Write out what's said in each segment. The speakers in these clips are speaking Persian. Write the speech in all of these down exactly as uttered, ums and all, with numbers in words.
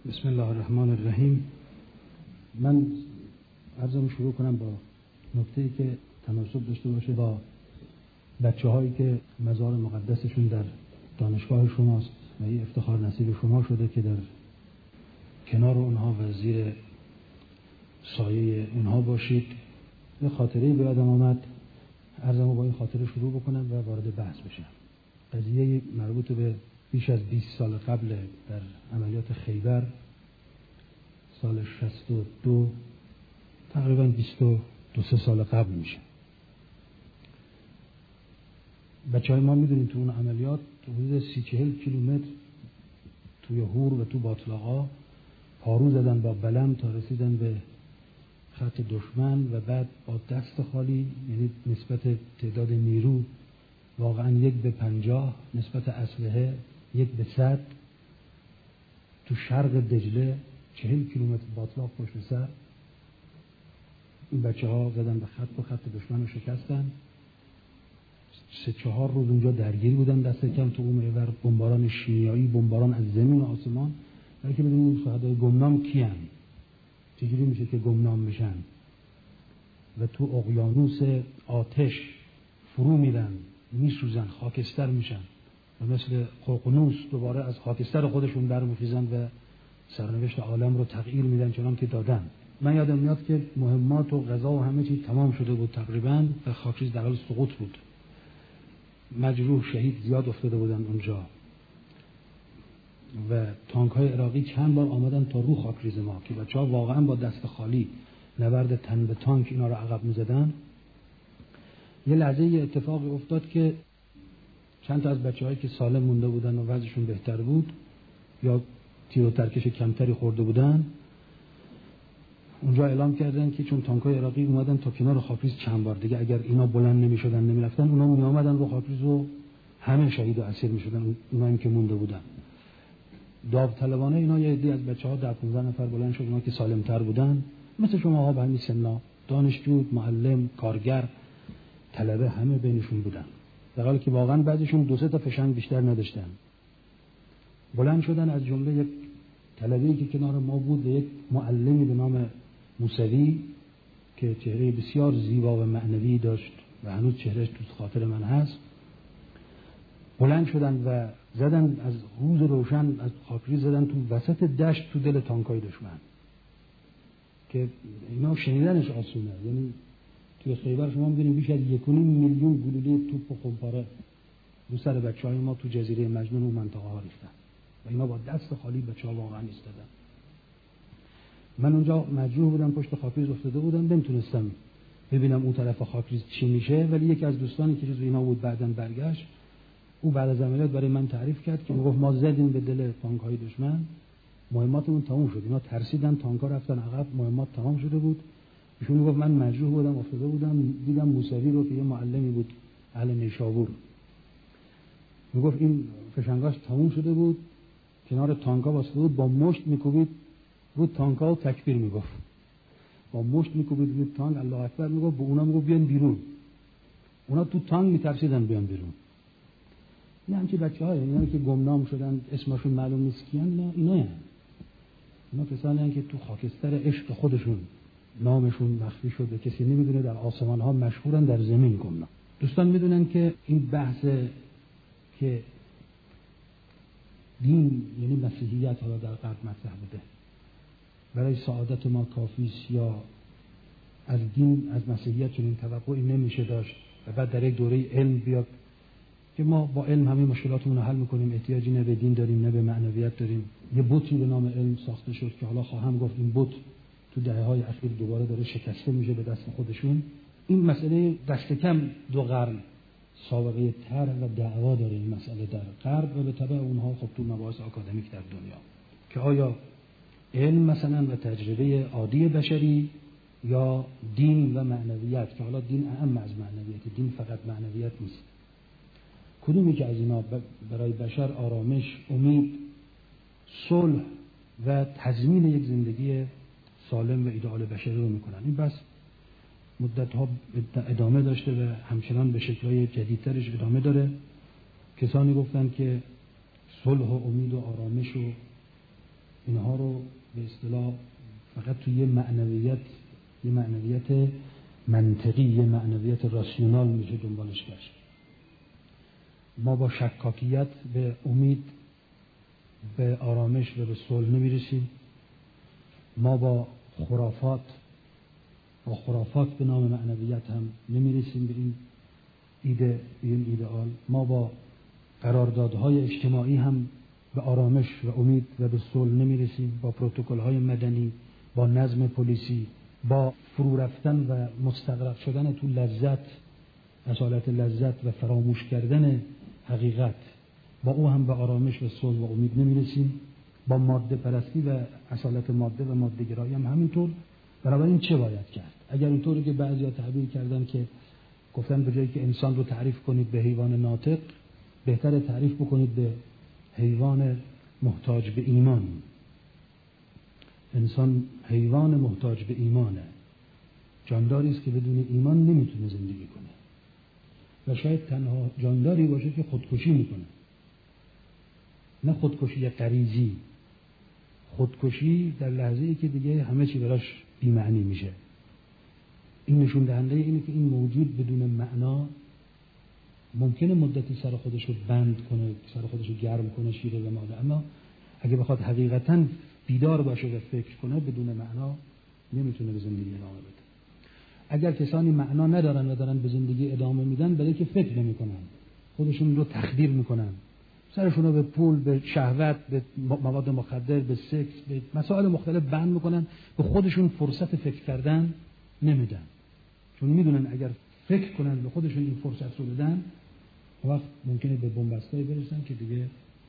بسم الله الرحمن الرحیم. من عرضم شروع کنم با نکته‌ای که تناسب داشته باشه با بچه‌هایی که مزار مقدسشون در دانشگاه شماست و این افتخار نصیب شما شده که در کنار اونها و زیر سایه اونها باشید. یه خاطره‌ای به یادم آمد، عرضمو با این خاطره شروع بکنم و وارد بحث بشم. قضیه مربوط به بیش از بیست سال قبل در عملیات خیبر، سال شصت و دو، تقریباً بیست و دو سه سال قبل میشه. بچه های ما میدونید تو اون عملیات حدود سی چهل کیلومتر توی هور و تو باطلاقا پارو زدن با بلم تا رسیدن به خط دشمن و بعد با دست خالی، یعنی نسبت تعداد نیرو واقعاً یک به پنجاه، نسبت اسلحه یک به صد، تو شرق دجله چهل کیلومتر باطلاق پشت سر این بچه ها زدن به خط و خط دشمن رو شکستن. سه چهار روز اونجا درگیر بودن، دست کم تو اون میور بمباران شیمیایی، بمباران از زمین و آسمان. ولی که بدونیم شهدای گمنام کیان، چجوری میشه که گمنام میشن و تو اقیانوس آتش فرو میرن، میسوزن، خاکستر میشن و مثل ققنوس دوباره از خاکستر خودشون برمیخیزن و سرنوشت عالم رو تغییر میدن چنان که دادن. من یادم میاد که مهمات و غذا و همه چیز تمام شده بود تقریبا و خاکریز در حال سقوط بود. مجروح شهید زیاد افتاده بودن اونجا و تانک های عراقی چند بار آمدن تا رو خاکریز ما که بچه ها واقعا با دست خالی نبرد تن به تانک اینا رو عقب میزدن. یه لحظه یه اتفاقی افتاد که چند تا از بچه هایی که سالم مونده بودن و وضعشون بهتر بود یا تیر و ترکش کمتری خورده بودن، اونجا اعلام کردن که چون تانک‌های عراقی اومدن تا کنار خاکریز چند بار دیگه، اگر اینا بلند نمی‌شدن نمی‌رفتن، اونا می‌آمدن رو خاکریز و همه شهید و اسیر می‌شدن، اونایی که مونده بودن. داوطلبانه اینا یه عده از بچه‌ها ده پانزده نفر بلند شد، اونا که سالم‌تر بودن، مثل شماها به همین سنا، دانشجو، معلم، کارگر، طلبه، همه بینشون بودن. در حالی که واقعاً بعضیشون دو سه تا فشنگ بیشتر نداشتن. بلند شدن، از جمله یک طلبه‌ای که کنار ما بود و یک معلمی به نام موسوی که چهره بسیار زیبا و معنوی داشت و هنوز چهرهش تو خاطر من هست، بلند شدن و زدن از روز روشن از خاکریز زدن تو وسط دشت تو دل تانکای دشمن که اینا شنیدنش آسونه. یعنی توی خیبر شما می‌بینید بیش از یک و نیم میلیون گلوله توپ و خمپاره رو سر بچه‌های ما تو جزیره مجنون و منطقه ها ریختن و اینا با دست خالی بچه‌ها واقعا ایستادن. من اونجا مجروح بودم، پشت خاکریز افتاده بودم، نمیتونستم ببینم اون طرف خاکریز چی میشه، ولی یکی از دوستانی که جزو اینا بود بعداً برگشت، او بعد از عملیات برای من تعریف کرد که میگفت ما زدیم به دل تانک‌های دشمن، مهماتمون تموم شد، اینا ترسیدن، تانک‌ها رفتن عقب، مهمات تمام شده بود. ایشون میگفت من مجروح بودم، افتاده بودم، دیدم موسوی رو که یه معلمی بود اهل نیشابور، میگفت این فشنگاش تموم شده بود، کنار تانک‌ها واسطه بود، با مشت میکوبید رو تانک‌ها و تکبیر میگفت، با مشت میکوبید رو تانک الله اکبر میگفت، به اونا میگفت بیان بیرون. اونا تو تانک میترسیدن بیان بیرون. نه همچی بچه‌ها، اینا که گمنام شدن اسمشون معلوم نیست کیان، اینا اینا هستن. اینا کسانی هستن که تو خاکستر عشق خودشون نامشون مخفی شده، کسی نمیدونه، در آسمان‌ها مشهورن، در زمین گمنام. دوستان میدونن که این بحث که دین یعنی مسیحیت حالا در غرب مطرح بوده، برای سعادت ما کافیست یا از دین از مسیحیت چنین توقعی نمیشه داشت و بعد در یک دوره علم بیاد که ما با علم همه مشکلاتمون رو حل میکنیم، احتیاجی نه به دین داریم نه به معنویت داریم. یه بوتی به نام علم ساخته شد که حالا خواهم گفت این بوت تو دهه‌های اخیر دوباره داره شکسته میشه به دست خودشون. این مسئله دست کم دو قرن سابقه تر و دعوا داره این مسئله در غرب و به تبع اونها خب تو مباحث آکادمیک در دنیا که آیا علم مثلا و تجربه عادی بشری یا دین و معنویت، که حالا دین اهم از معنویت، دین فقط معنویت نیست، کدومی که از اینا برای بشر آرامش، امید، صلح و تضمین یک زندگی سالم و ایدئال بشری رو میکنن. این بس مدت‌ها ادامه داشته و همچنان به شکل‌های جدیدترش ادامه داره. کسانی گفتن که صلح و امید و آرامش و اینها رو به اصطلاح فقط توی یه معنویت یه معنویت منطقی، یه معنویت راسیونال میشه دنبالش گشت. ما با شکاکیت به امید، به آرامش و به صلح نمیرسیم. ما با خرافات با خرافات به نام معنویت هم نمیرسیم به این ایده، به این ایدئال. ما با قراردادهای اجتماعی هم به آرامش و امید و به صلح نمیرسیم. با پروتکل‌های مدنی، با نظم پلیسی، با فرو رفتن و مستغرق شدن تو لذت، اصالت لذت و فراموش کردن حقیقت، با او هم به آرامش و صلح و امید نمیرسیم. با ماده پرستی و اصالت ماده و ماده گرایی هم همینطور. بنابراین چه باید کرد؟ اگر اینطوری که بعضیا تعبیر کردن که گفتن به جایی که انسان رو تعریف کنید به حیوان ناطق، بهتره تعریف بکنید به حیوان محتاج به ایمان. انسان حیوان محتاج به ایمانه، جانداری است که بدون ایمان نمیتونه زندگی کنه و شاید تنها جانداری باشه که خودکشی میکنه. نه خودکشی غریزی، خودکشی در لحظه‌ای که دیگه همه چی براش بی‌معنی میشه. این نشون دهنده اینه که این موجود بدون معنا ممکنه مدتی سر خودش رو بند کنه، سر خودش رو گرم کنه، شیره و ماده، اما اگه بخواد حقیقتاً بیدار باشه و فکر کنه بدون معنا نمیتونه به زندگی ادامه بده. اگر کسانی معنا ندارن و دارن به زندگی ادامه میدن، برای که فکر نمیکنن، خودشون رو تخدیر میکنن، سرشون رو به پول، به شهوت، به مواد مخدر، به سکس، به مسائل مختلف بند میکنن، به خودشون فرصت فکر کردن نمیدن، چون میدونن اگر فکر کنن به خودشون این فرصت رو بدن، وقت ممکنه به بنبستایی برسن که دیگه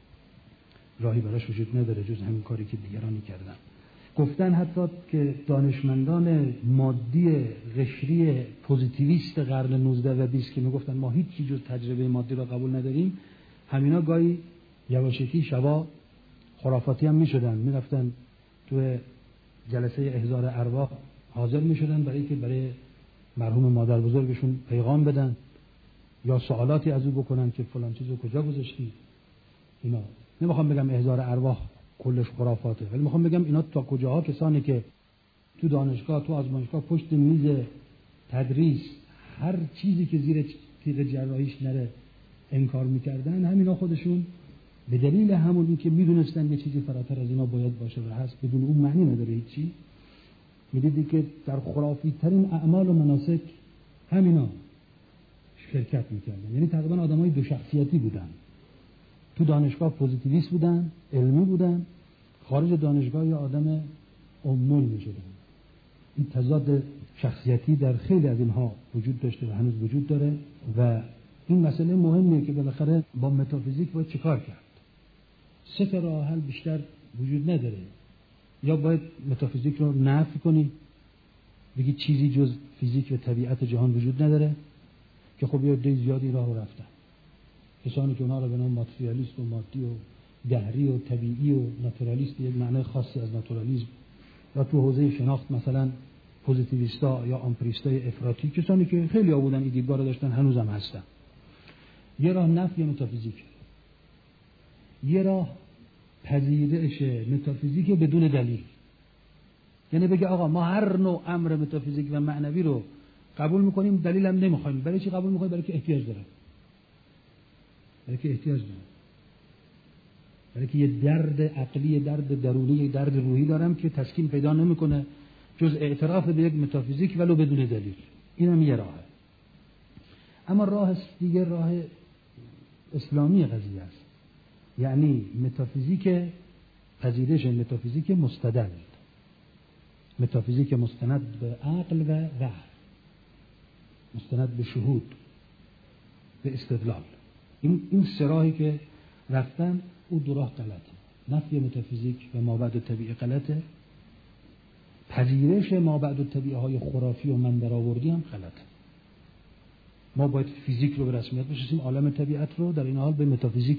راهی براش وجود نداره جز همین کاری که دیگرانی کردن. گفتن حتی که دانشمندان مادی قشری پوزیتیویست قرن نوزده و بیست که میگفتن ما هیچ چیز جز تجربه مادی را قبول نداریم، همینا گاهی یواشکی شبا خرافاتی هم میشدن، میرفتن تو جلسه احضار ارواح حاضر میشدن برای که برای مرحوم مادر بزرگشون پیغام بدن یا سوالاتی از او بکنن که فلان چیزو کجا گذاشتی. اینا نمیخوام بگم احضار ارواح کلش خرافاته، ولی میخوام بگم اینا تا کجاها کسانی که تو دانشگاه، تو آزمایشگاه، پشت میز تدریس هر چیزی که زیر تیغ جراحیش نره انکار میکردن، همینا خودشون به دلیل همون این که میدونستن یه چیزی فراتر از اینا باید باشه و هست، بدون اون معنی نداره هیچی. میدیدی که در خرافی ترین اعمال و مناسک همینا شرکت میکردن. یعنی تقریبا آدمای دو شخصیتی بودن. تو دانشگاه پوزیتیویست بودن، علمی بودن، خارج دانشگاه یا آدم امول میشدن. این تضاد شخصیتی در خیلی از اینها وجود داشته و هنوز وجود داره و این مسئله مهمیه که بالاخره با متافیزیک باید چیکار کرد. سه تا راه حل بیشتر وجود نداره. یا باید متافیزیک رو نفی کنی، بگی چیزی جز فیزیک و طبیعت جهان وجود نداره، که خب یه عده زیادی راه رو رفتن. کسانی که اونا رو به نام ماتریالیست و مادی و دهری و طبیعی و ناتورالیست، یک معنی خاصی از ناتورالیسم، یا تو حوزه شناخت مثلا پوزیتیویستا یا آمپریستای افراطی، کسانی که خیلی ها بودن این دیدگاه رو داشتن، هنوزم هستن. یه راه نفی متافیزیک، یه راه پذیرش متافیزیک بدون دلیل. یعنی بگه آقا ما هر نوع امر متافیزیک و معنوی رو قبول میکنیم، دلیل هم نمیخوایم. برای چی قبول میکنیم؟ برای که احتیاج داره. برای که احتیاج داره. برای که یه درد عقلی، درد درونی، درد روحی دارم که تسکین پیدا نمیکنه جز اعتراف به یک متافیزیک ولو بدون دلیل. این هم یه راهه. اما راه دیگه راه اسلامی قضیه است. یعنی متافیزیک، پذیرش متافیزیک مستدل، متافیزیک مستند به عقل و وحی، مستند به شهود، به استدلال. این این سه راهی که رفتن، او دو راه غلطه. نفی متافیزیک و مابعد الطبیعه غلطه، پذیرش مابعد الطبیعه های خرافی و من درآوردی هم غلطه. ما باید فیزیک رو به رسمیت بشناسیم، عالم طبیعت رو، در این حال به متافیزیک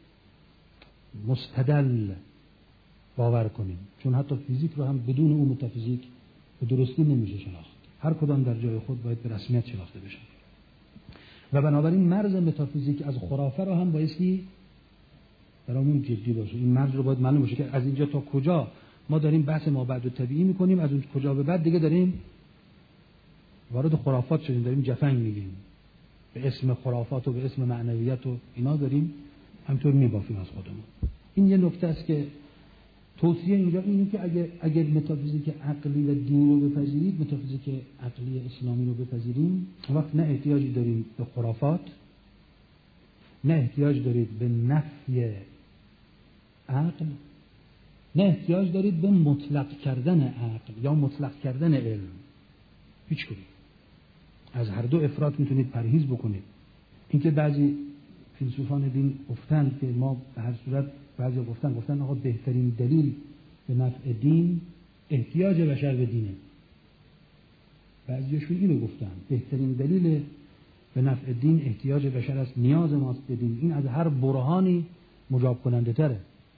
مستدل باور کنیم، چون حتی فیزیک رو هم بدون اون متافیزیک به درستی نمیشه شناخت. هر کدام در جای خود باید به رسمیت شناخته بشن و بنابراین مرز متافیزیک از خرافه رو هم بایستی برامون جدی باشه. این مرز رو باید معلوم باشه که از اینجا تا کجا ما داریم بحث مابعد طبیعی میکنیم، از اون کجا به بعد دیگه داریم وارد خرافات شدیم، داریم جفنگ میگیم به اسم خرافات و به اسم معنویت و اینا، داریم همطور میبافیم از خودمون. این یه نکته است که توصیه اینجا اینه که اگر اگر متافیزیک عقلی و دینی رو بپذیرید، متافیزیک عقلی اسلامی رو بپذیریم، وقت نه احتیاجی داریم به خرافات، نه احتیاج دارید به نفی عقل، نه احتیاج دارید به مطلق کردن عقل یا مطلق کردن علم. هیچ کدوم از هر دو افراط میتونید پرهیز بکنید. اینکه بعضی فیلسوفان دین گفتن که ما به هر صورت، بعضی گفتن گفتن آقا بهترین دلیل به نفع دین احتیاج بشر به دینه. بعضیشون اینو گفتن بهترین دلیل به نفع دین احتیاج بشر است، نیاز ماست به دین. این از هر برهانی مجاب کننده تره.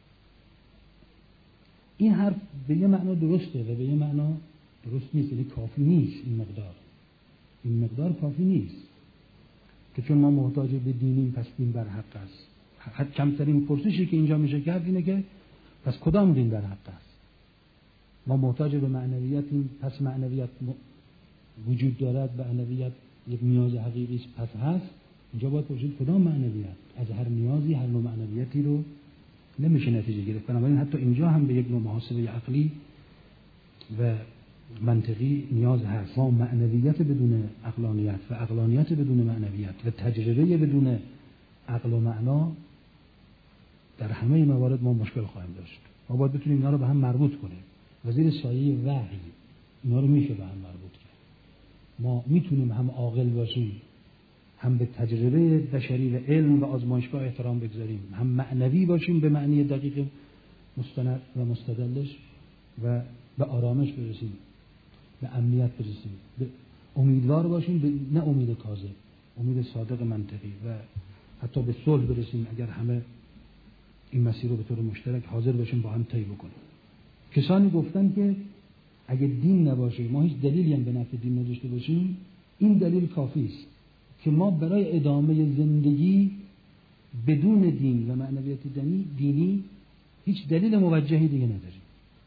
این حرف به یه معنا درسته و به یه معنا درست نیست، یعنی کافی نیست. این مقدار این مقدار کافی نیست که چون ما محتاج به دینیم پس دین بر حق است. حتی کمترین پرسشی که اینجا میشه کرد اینه که پس کدام دین بر حق است؟ ما محتاج به معنویتیم، پس معنویت وجود دارد، به معنویت یک نیاز حقیقی است پس هست. اینجا باید پرسید کدام معنویت؟ از هر نیازی هر نوع معنویتی رو نمیشه نتیجه گرفت. بنابراین حتی اینجا هم به یک نوع محاسبه عقلی و منطقی نیاز هست. ما معنویت بدون عقلانیت و عقلانیت بدون معنویت و تجربه بدون عقل و معنا در همه موارد ما مشکل خواهیم داشت. ما باید بتونیم اینا رو به هم مربوط کنیم. وزیر سایه وحی اینا رو میشه به هم مربوط کرد. ما میتونیم هم عاقل باشیم، هم به تجربه بشری و علم و آزمایشگاه احترام بگذاریم، هم معنوی باشیم به معنی دقیق مستند و مستدلش و به آرامش برسیم، به امنیت برسیم، به امیدوار باشیم، به نه امید کاذب، امید صادق منطقی، و حتی به صلح برسیم اگر همه این مسیر رو به طور مشترک حاضر باشیم با هم طی بکنیم. کسانی گفتن که اگه دین نباشه، ما هیچ دلیلی هم به نفع دین نداشته باشیم، این دلیل کافی است که ما برای ادامه زندگی بدون دین و معنویت دینی دینی هیچ دلیل موجهی دیگه نداریم.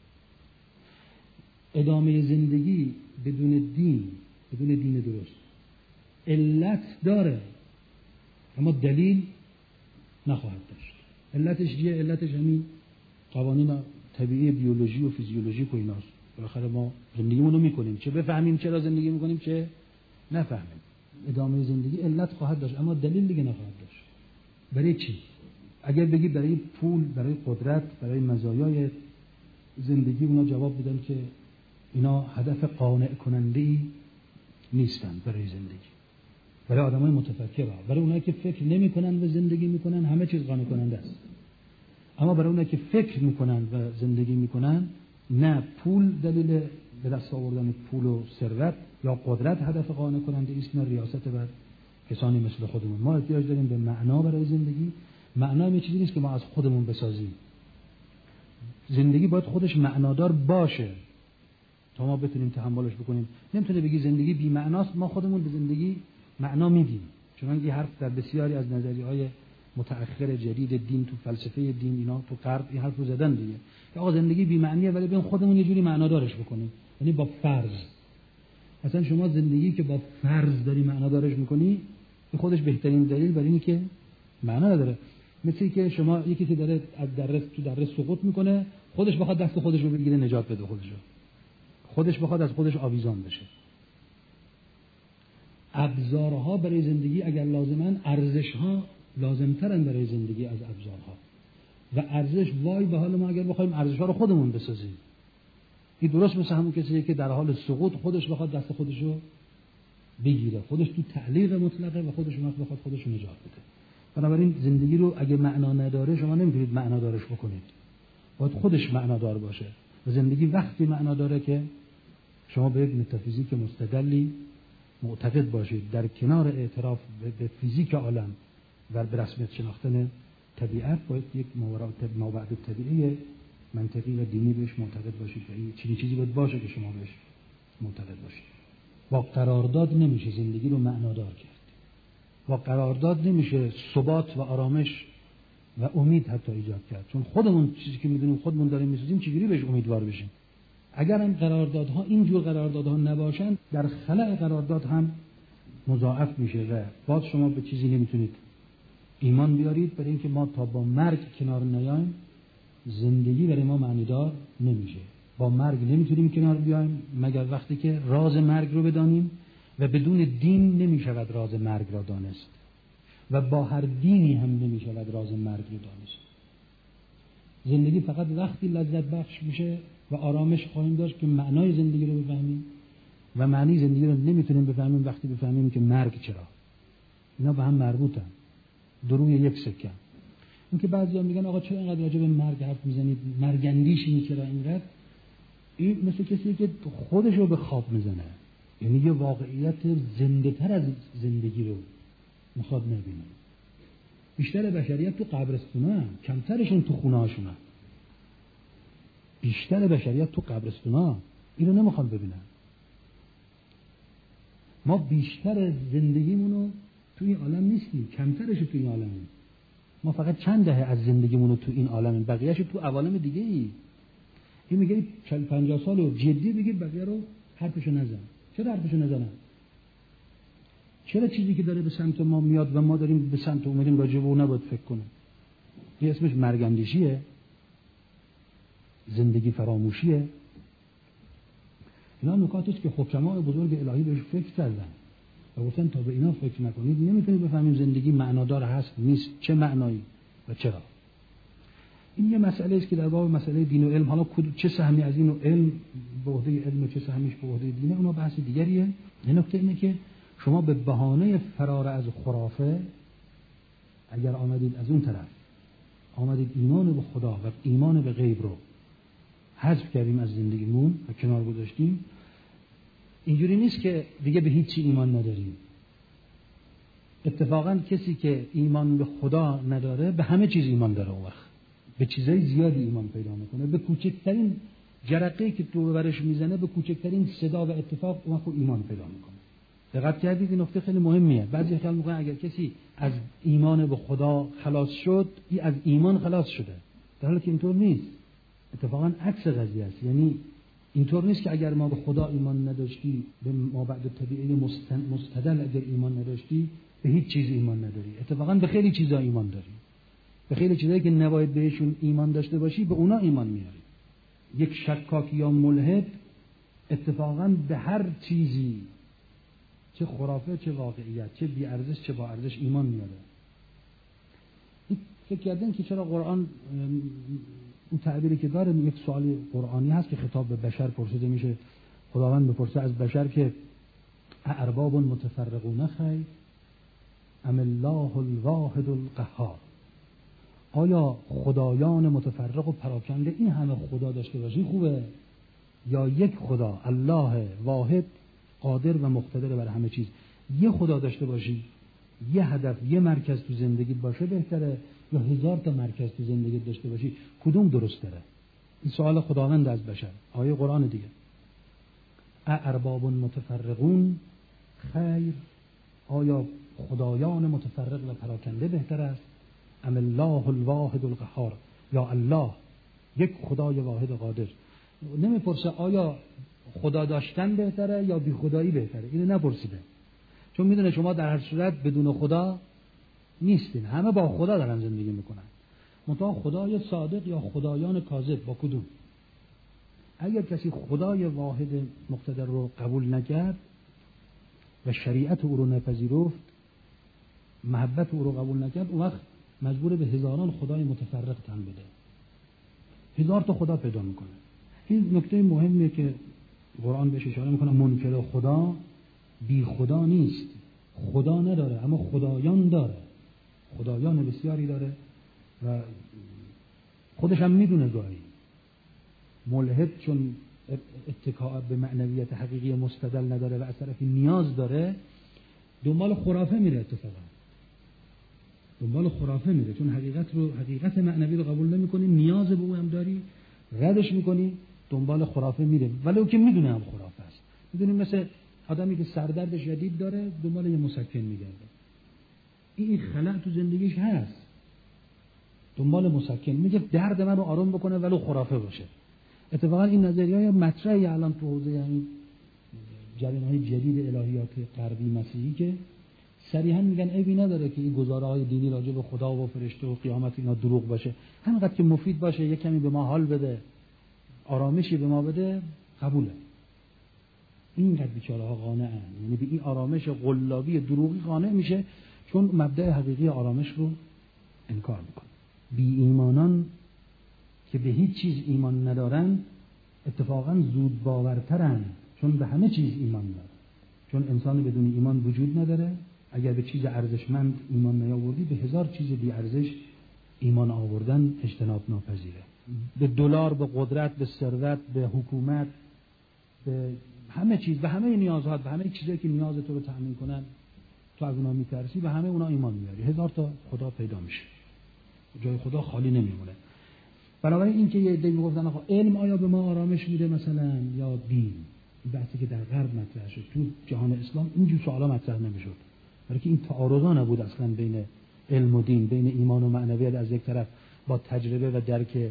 ادامه زندگی بدون دین، بدون دین درست، علت داره اما دلیل نخواهد داشت. علتش چیه؟ علتش همین قوانین طبیعی بیولوژی و فیزیولوژیک و ایناست. بالاخره ما زندگیمون رو میکنیم، چه بفهمیم چرا زندگی میکنیم چه نفهمیم. ادامه زندگی علت خواهد داشت اما دلیل دیگه نخواهد داشت. برای چی؟ اگر بگی برای پول، برای قدرت، برای مزایای زندگی، اونا جواب بدن که اینا هدف قانع کننده‌ای نیستن برای زندگی. برای آدمای متفکر، برای اونایی که فکر نمی‌کنن و زندگی می‌کنن همه چیز قانع کننده است. اما برای اونایی که فکر می‌کنن و زندگی می‌کنن، نه پول دلیل به دست آوردن پول و ثروت یا قدرت هدف قانع کننده است، نه ریاست بر کسانی مثل خودمون. ما احتیاج داریم به معنا برای زندگی. معنا یه چیزی نیست که ما از خودمون بسازیم. زندگی باید خودش معنادار باشه تا ما بتونیم تحملش بکنیم. نمیتونه بگی زندگی بی معناست، ما خودمون به زندگی معنا میدیم. چون این حرف در بسیاری از نظریه‌های متأخر جدید دین، تو فلسفه دین، اینا تو غرب این حرف رو زدن دیگه. آقا زندگی بی معنیه ولی بیایم خودمون یه جوری معنادارش بکنیم. یعنی با فرض. مثلا شما زندگی که با فرض داری معنادارش میکنی، به خودش بهترین دلیل برای اینه که معنا نداره. مثل که شما یکی که داره از دره تو دره سقوط میکنه، خودش بخواد دست خودش رو بگیره نجات بده خودش رو. خودش بخواد از خودش آویزان بشه. ابزارها برای زندگی اگر لازمن، ارزشها لازمترن برای زندگی از ابزارها. و ارزش، وای به حال ما اگر بخوایم ارزشها رو خودمون بسازیم. این درست مثل همون کسیه که در حال سقوط خودش بخواد دست خودش رو بگیره، خودش تو تعلیق مطلقه و خودش وقت بخواد خودش رو نجات بده. بنابراین زندگی رو اگه معنا نداره شما نمیتونید معنا دارش بکنید. باید خودش معنا دار باشه. و زندگی وقتی معنا داره که شما به یک متافیزیک مستدلی معتقد باشید، در کنار اعتراف به فیزیک عالم و به رسمیت شناختن طبیعت باید یک مابعد طبیعی منطقی و دینی بهش معتقد باشید. و این چیزی چیزی باید باشه که شما بهش معتقد باشید. با قرارداد نمیشه زندگی رو معنادار کرد. با قرارداد نمیشه ثبات و آرامش و امید حتی ایجاد کرد. چون خودمون چیزی که میدونیم خودمون داریم میسازیم چجوری بهش امیدوار بشیم؟ اگر هم قراردادها اینجور قراردادها نباشن، در خلأ قرارداد هم مضاعف میشه و باز شما به چیزی نمیتونید ایمان بیارید، برای اینکه ما تا با مرگ کنار نیایم زندگی برای ما معنیدار نمیشه. با مرگ نمیتونیم کنار بیایم مگر وقتی که راز مرگ رو بدانیم و بدون دین نمیشود راز مرگ را دانست و با هر دینی هم نمیشود راز مرگ رو دانست. زندگی فقط وقتی لذت بخش میشه و آرامش خواهیم داشت که معنای زندگی رو بفهمیم و معنی زندگی رو نمیتونیم بفهمیم وقتی بفهمیم که مرگ چرا. اینا به هم مربوطن، دو روی یک سکه. این که بعضیا میگن آقا چرا اینقدر راجع به مرگ حرف میزنید، مرگندیشی چرا اینقدر؟ این مثل کسی که خودش رو به خواب میزنه، یعنی یه واقعیت زنده تر از زندگی رو میخواد نبینه. بیشتر بشریت تو قبرستونه، کمترشون تو خونه هاشونه. بیشتر بشریت تو قبرستونه، اینو نمیخواد ببینن. ما بیشتر زندگیمونو تو این عالم نیستیم، کمترش تو این عالمیم. ما فقط چند دهه از زندگیمونو تو این عالمیم، بقیه‌اش تو عوالم دیگه ای. این میگه چهل پنجاه سال رو جدی بگیر، بقیه رو حرفشو نزن. چرا حرفشو نزنن؟ چرا چیزی که داره به سمت ما میاد و ما داریم به سمت اومدیم راجع به اون نباید فکر کنیم؟ این اسمش مرگندیشیه، زندگی فراموشیه. اینا نکاتی است که حکمای بزرگ الهی بهش فکر کردن و گفتن تا به اینا فکر نکنید نمیتونید بفهمید زندگی معنادار هست نیست، چه معنایی و چرا. این یه مسئله است که در باب مسئله دین و علم، حالا چه سهمی از این و علم به عهده علم و چه سهمیش به عهده دینه، اونا بحث دیگریه. یه نکته اینه که شما به بهانه فرار از خرافه اگر آمدید از اون طرف، آمدید ایمان به خدا و ایمان به غیب رو حذف کردیم از زندگیمون و کنار گذاشتیم، اینجوری نیست که دیگه به هیچ چی ایمان نداریم. اتفاقا کسی که ایمان به خدا نداره به همه چیز ایمان داره، اون وقت به چیزای زیادی ایمان پیدا میکنه. به کوچکترین جرقه‌ای که تو برش میزنه، به کوچکترین صدا و اتفاق اون وقت ایمان پیدا میکنه. دقت کردید؟ این نکته خیلی مهمیه. بعضی خیال میکنن اگر کسی از ایمان به خدا خلاص شد، این از ایمان خلاص شده، در حالی که اینطور نیست. اتفاقا عکس قضیه است. یعنی اینطور نیست که اگر ما به خدا ایمان نداشتی، به ما بعد طبیعی مستدل اگر ایمان نداشتی، به هیچ چیز ایمان نداری. اتفاقا به خیلی چیزا ایمان داری. به خیلی چیزایی که نباید بهشون ایمان داشته باشی به اونا ایمان میاری. یک شکاک یا ملحد اتفاقا به هر چیزی، چه خرافه چه واقعیت، چه بی ارزش چه با ارزش، ایمان میاره. فکر کردن که چرا قرآن اون تعبیری که داره، یک سوال قرآنی هست که خطاب به بشر پرسیده میشه. خداوند بپرسه از بشر که ارباب متفرقون خیر ام الله الواحد القهار، آیا خدایان متفرق و پراکنده این همه خدا داشته باشی خوبه، یا یک خدا الله واحد قادر و مقتدر بر همه چیز، یه خدا داشته باشی، یه هدف یه مرکز تو زندگیت باشه بهتره، یا هزار تا مرکز تو زندگیت داشته باشی، کدوم درست داره؟ این سوال خداوند از بشر. آیه قرآن دیگه، ارباب متفرقون خیر، آیا خدایان متفرق و پراکنده بهتر است، ام الله الواحد القهار، یا الله یک خدای واحد قادر. نمیپرسه آیا خدا داشتن بهتره یا بی خدایی بهتره، اینو نپرسیده، چون میدونه شما در هر صورت بدون خدا نیستین، همه با خدا دارن زندگی میکنن. منتها خدای صادق یا خدایان کاذب، با کدوم؟ اگر کسی خدای واحد مقتدر رو قبول نکرد و شریعت او رو نپذیرفت، محبت او رو قبول نکرد، اون وقت مجبور به هزاران خدای متفرق تن بده، هزار تا خدا پیدا میکنه. این نکته مهمیه که قرآن بهش اشاره میکنه. منکر خدا بی خدا نیست، خدا نداره اما خدایان داره، خدایان بسیاری داره و خودش هم میدونه. گاهی ملحد چون اتکا به معنویت حقیقی مستدل نداره و از طرفی نیاز داره، دنبال خرافه میره، اتفاقا دنبال خرافه میره، چون حقیقت رو حقیقت معنوی رو قبول نمیکنی، نیاز به او هم داری، ردش میکنی، دنبال خرافه میره، ولو که میدونه هم خرافه است. میدونیم مثل آدمی که سردرد شدید داره دنبال یه مسکن میگرده، این خلأ تو زندگیش هست، دنبال مسکن، میگه درد منو آروم بکنه ولو خرافه باشه. اتفاقا این نظریه‌های مطرحی الان تو حوزه همین جریان‌های جدید الهیات غربی مسیحی که صریحا میگن عیبی نداره که این گزاره‌های دینی راجع به خدا و فرشته و قیامت اینا دروغ باشه، همینقدر که مفید باشه، یک کمی به ما حال بده، آرامشی به ما بده، قبوله. اینقدر بیچاره‌ها قانعن، یعنی به این آرامش قلابی دروغی قانع میشه چون مبدأ حقیقی آرامش رو انکار میکنه. بی ایمانان که به هیچ چیز ایمان ندارن اتفاقا زود باورترن، چون به همه چیز ایمان دارن. چون انسان بدون ایمان وجود نداره. اگر به چیز ارزشمند ایمان نیاوردی، به هزار چیز بی ارزش ایمان آوردن اجتناب ناپذیره. به دلار، به قدرت، به ثروت، به حکومت، به همه چیز، به همه نیازها، به همه چیزایی که نیاز تو رو تامین کنن، تو از اونا میترسی، به همه اونا ایمان میاری. هزار تا خدا پیدا میشه، جای خدا خالی نمیمونه. بنابراین این که یه عده میگفتن آقا علم آیا به ما آرامش میده مثلا یا دین، این بحثی که در غرب مطرح شد، تو جهان اسلام اینجور سوالا مطرح نمیشد، برای که این تعارضا نبود اصلا بین علم و دین، بین ایمان و معنویت از یک طرف با تجربه و درک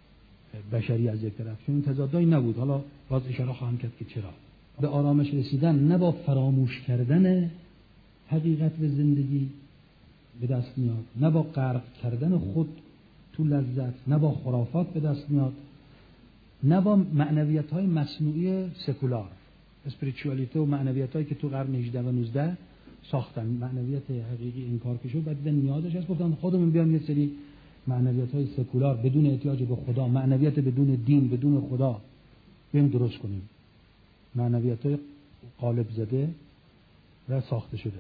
بشری از یک طرف، چون این تضادایی نبود. حالا باز اشاره خواهم کرد که چرا. به آرامش رسیدن نه با فراموش کردن حقیقت و زندگی به دست میاد، نه با غرق کردن خود تو لذت، نه با خرافات به دست میاد، نه با معنویت‌های مصنوعی سکولار، اسپریچوالیته و معنویت‌هایی که تو قرن هجدهم و نوزدهم ساختن. معنویت حقیقی انکار که شد، بعد دیدن نیازش هست، گفتن خودمون بیام یه سری معنویت‌های سکولار بدون احتیاج به خدا، معنویت بدون دین، بدون خدا بیام درست کنیم. معنویت‌های قالب زده و ساخته شده.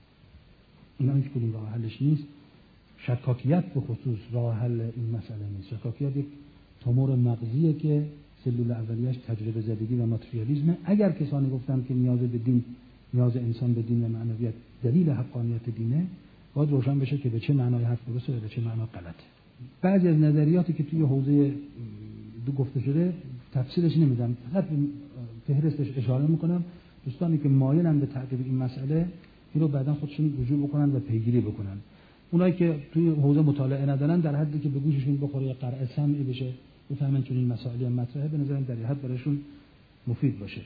اینا هیچ کدوم راه حلش نیست. شکاکیت به خصوص راه حل این مسئله نیست. شکاکیت یک تومور مغزیه که سلول اولیه‌اش تجربه زدگی و ماتریالیسم. اگر کسانی گفتن که نیاز به دین، نیاز انسان به دین و معنویت دلیل حقانیت دینه، باید روشن بشه که به چه معنای حرف درسته و به چه معنا غلطه. بعضی از نظریاتی که توی حوزه دو گفته شده تفسیرش نمیدم، فقط فهرستش اشاره میکنم. دوستانی که مایلن به تعقیب این مسئله این رو بعداً خودشون رجوع بکنن و پیگیری بکنن. اونایی که توی حوزه مطالعه ندارن در حدی که به گوششون بخوره قرع سمعی بشه، بفهمن چون این مسائل هم مطرحه، به نظرم در حد براشون مفید باشه.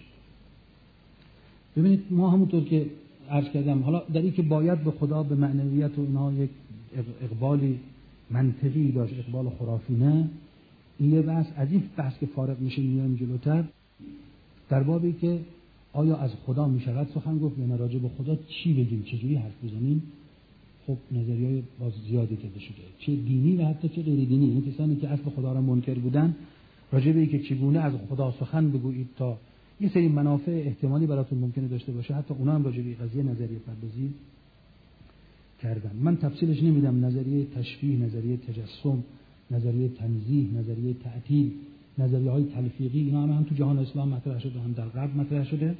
ببینید ما همونطور که عرض کردم، حالا در این که باید به خدا، به معنویت و اینها یک اقبالی منطقی داشت، اقبال خرافی نه، این یه بحث از این بحث که فارغ میشه میایم جلوتر در بابی که آیا از خدا میشود سخن گفت یا نه، راجع به خدا چی بگیم، چجوری حرف بزنیم. خب نظریه‌های باز زیادی کرده شده، چه دینی و حتی چه غیر دینی. این کسانی که اصل خدا را منکر بودن، راجع به اینکه چگونه از خدا سخن بگویید تا یه سری منافع احتمالی براتون ممکنه داشته باشه، حتی اونا هم راجع به قضیه نظریه پردازی کردن. من تفصیلش نمیدم. نظریه تشبیه، نظریه تجسم، نظریه تنزیه، نظریه تعطیل، نظریه‌های تلفیقی، اینا هم, هم تو جهان اسلام مطرح شده، هم در غرب مطرح شده.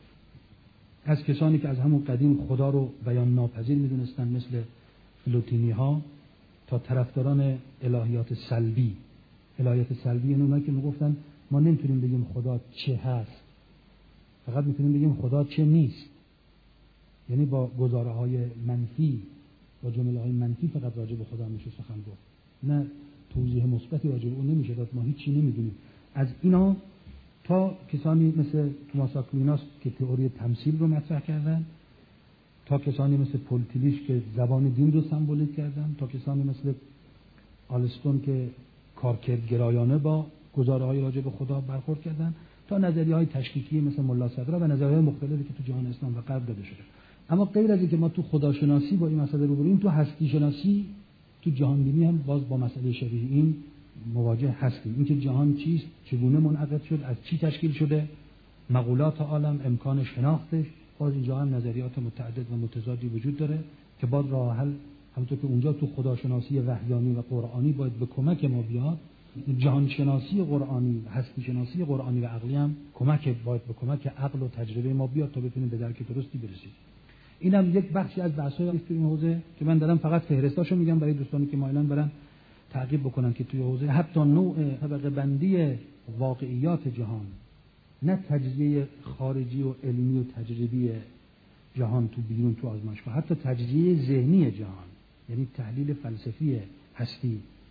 از کسانی که از همون قدیم خدا رو بیان ناپذیر میدونستن مثل فلوتینی ها، تا طرفداران الهیات سلبی. الهیات سلبی یعنی اونایی که میگفتن ما نمیتونیم بگیم خدا چه هست، فقط میتونیم بگیم خدا چه نیست. یعنی با گزاره های منفی، با جمله های منفی فقط راجع به خدا میشه سخن گفت، نه توضیح مثبتی راجع به اون نمیشه داد. ما هیچی نمیدونیم. از اینا تا کسانی مثل توماس آکویناس که تئوری تمثیل رو مطرح کردن، تا کسانی مثل پولتیلیش که زبان دین رو سمبولیک کردن، تا کسانی مثل آلستون که کارکردگرایانه با گزاره‌های راجع به خدا برخورد کردن، تا نظریه‌های تشکیکی مثل ملا صدرا و نظریه‌های مختلفی که تو جهان اسلام و غرب داده شده. اما غیر از اینکه ما تو خداشناسی با این مسئله روبرویم، تو هستی شناسی، تو جهان بینی هم باز با مسئله شبیه این مواجه هستیم. اینکه جهان چیست، چگونه منعقد شد، از چی تشکیل شده، مقولات عالم، امکان شناختش، باز اینجا هم نظریات متعدد و متضادی وجود داره که باز راه حل همونطور که اونجا تو خداشناسی وحیانی و قرآنی باید به کمک ما بیاد، جهان شناسی قرآنی، هستی شناسی قرآنی و عقلی هم کمک باید به کمک عقل و تجربه ما بیاد تا بتونیم به درک درستی برسیم. اینم یک بخشی از بحث‌های است تو این حوزه که من دارم فقط فهرستاشو میگم برای دوستانی که مایلن برن تعقیب بکنن که توی حوزه حتی نوع طبقه بندی واقعیات جهان، نه تجزیه خارجی و علمی و تجربی جهان تو بیرون تو آزمایشگاه، حتی تجزیه ذهنی جهان، یعنی تحلیل فلسفی هستی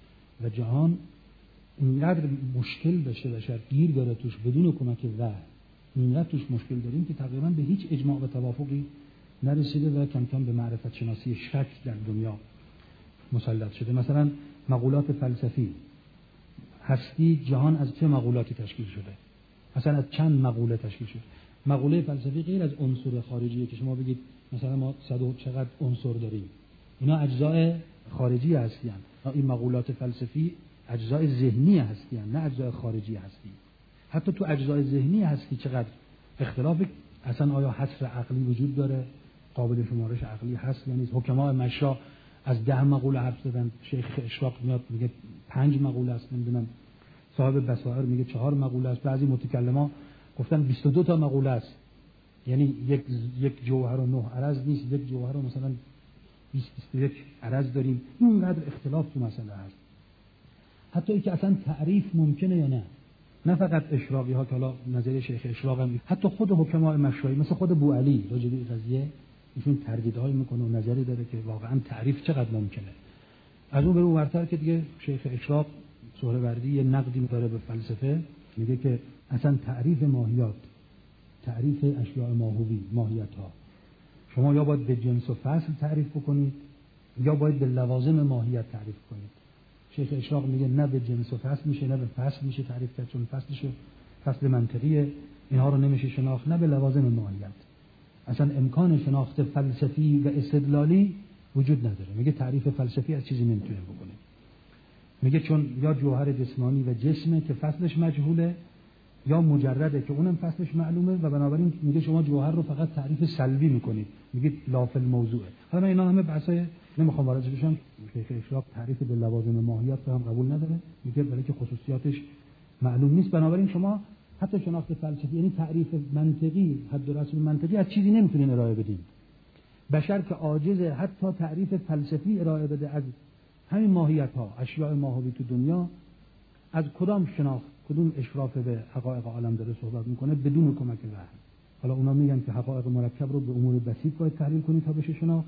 و جهان اینقدر مشکل داشته بشر گیر داره توش بدون کمک وحی، اینقدر توش مشکل داریم که تقریبا به هیچ اجماع و توافقی نرسیده و کم کم به معرفت شناسی شک در دنیا مسلط شده. مثلا مقولات فلسفی، هستی جهان از چه مقولاتی تشکیل شده؟ مثلا از چند مقوله تشکیل شده؟ مقوله فلسفی غیر از عنصر خارجیه که شما بگید مثلا ما صد و چقدر عنصر داریم، اینا اجزای خارجی هستی هستند. این مقولات فلسفی اجزای ذهنی هستی هستند، نه اجزای خارجی هستی. حتی تو اجزای ذهنی هستی چقدر اختلاف، اصلا آیا حصر عقلی وجود داره؟ قابل شمارش عقلی هست یا نیست؟ حکمای مشا از ده مقوله حرف زدن، شیخ اشراق میاد میگه پنج مقوله است، نمیدونم صاحب بصائر میگه چهار مقوله است، بعضی متکلما گفتن بیست و دو تا مقوله است. یعنی یک یک جوهر و نه عرض نیست، یک جوهر و مثلا بیست بیست و یک عرض داریم. اینقدر اختلاف تو مسئله هست. حتی ای که اصلا تعریف ممکنه یا نه، نه فقط اشراقی ها که حالا نظریه شیخ اشراق هم، حتی خود حکمای مشایی مثل خود بوعلی راجع به قضیه ایشون تردیدهای میکنه و نظری داره که واقعا تعریف چقدر ممکنه. از اون به اون ورتر که دیگه شیخ اشراق سهروردی یه نقدی داره به فلسفه، میگه که اصلا تعریف ماهیات، تعریف اشیاء ماهوی، ماهیت ها، شما یا باید به جنس و فصل تعریف بکنید یا باید به لوازم ماهیت تعریف کنید. شیخ اشراق میگه نه به جنس و فصل میشه نه به فصل میشه تعریف کرد، چون فصلش فصل منطقیه، اینها رو نمیشه شناخت، نه به لوازم ماهیت. اصلا امکان شناخت فلسفی و استدلالی وجود نداره. میگه تعریف فلسفی از چیزی نمیتونه بکنه. میگه چون یا جوهر جسمانی و جسمه که فصلش مجهوله، یا مجرده که اونم فصلش معلومه و بنابراین میگه شما جوهر رو فقط تعریف سلبی میکنید، میگه لافل موضوعه. حالا من اینا همه بحثای نمیخوام وارد بشم. شیخ اشراق تعریف به لوازم ماهیت رو هم قبول نداره، میگه برای که خصوصیاتش معلوم نیست، بنابراین شما حتی شناخت فلسفی یعنی تعریف منطقی، حد و رسم منطقی از چیزی نمیتونین ارائه بدین. بشر که عاجزه حتی تعریف فلسفی ارائه بده از همین ماهیت ها، اشیاء ماهوی تو دنیا، از کدام شناخت، کدوم اشراف به حقایق عالم داره صحبت میکنه بدون کمک وحی. حالا اونا میگن که حقایق مرکب رو به امور بسیط باید تحلیل کنید تا بشه شناخت،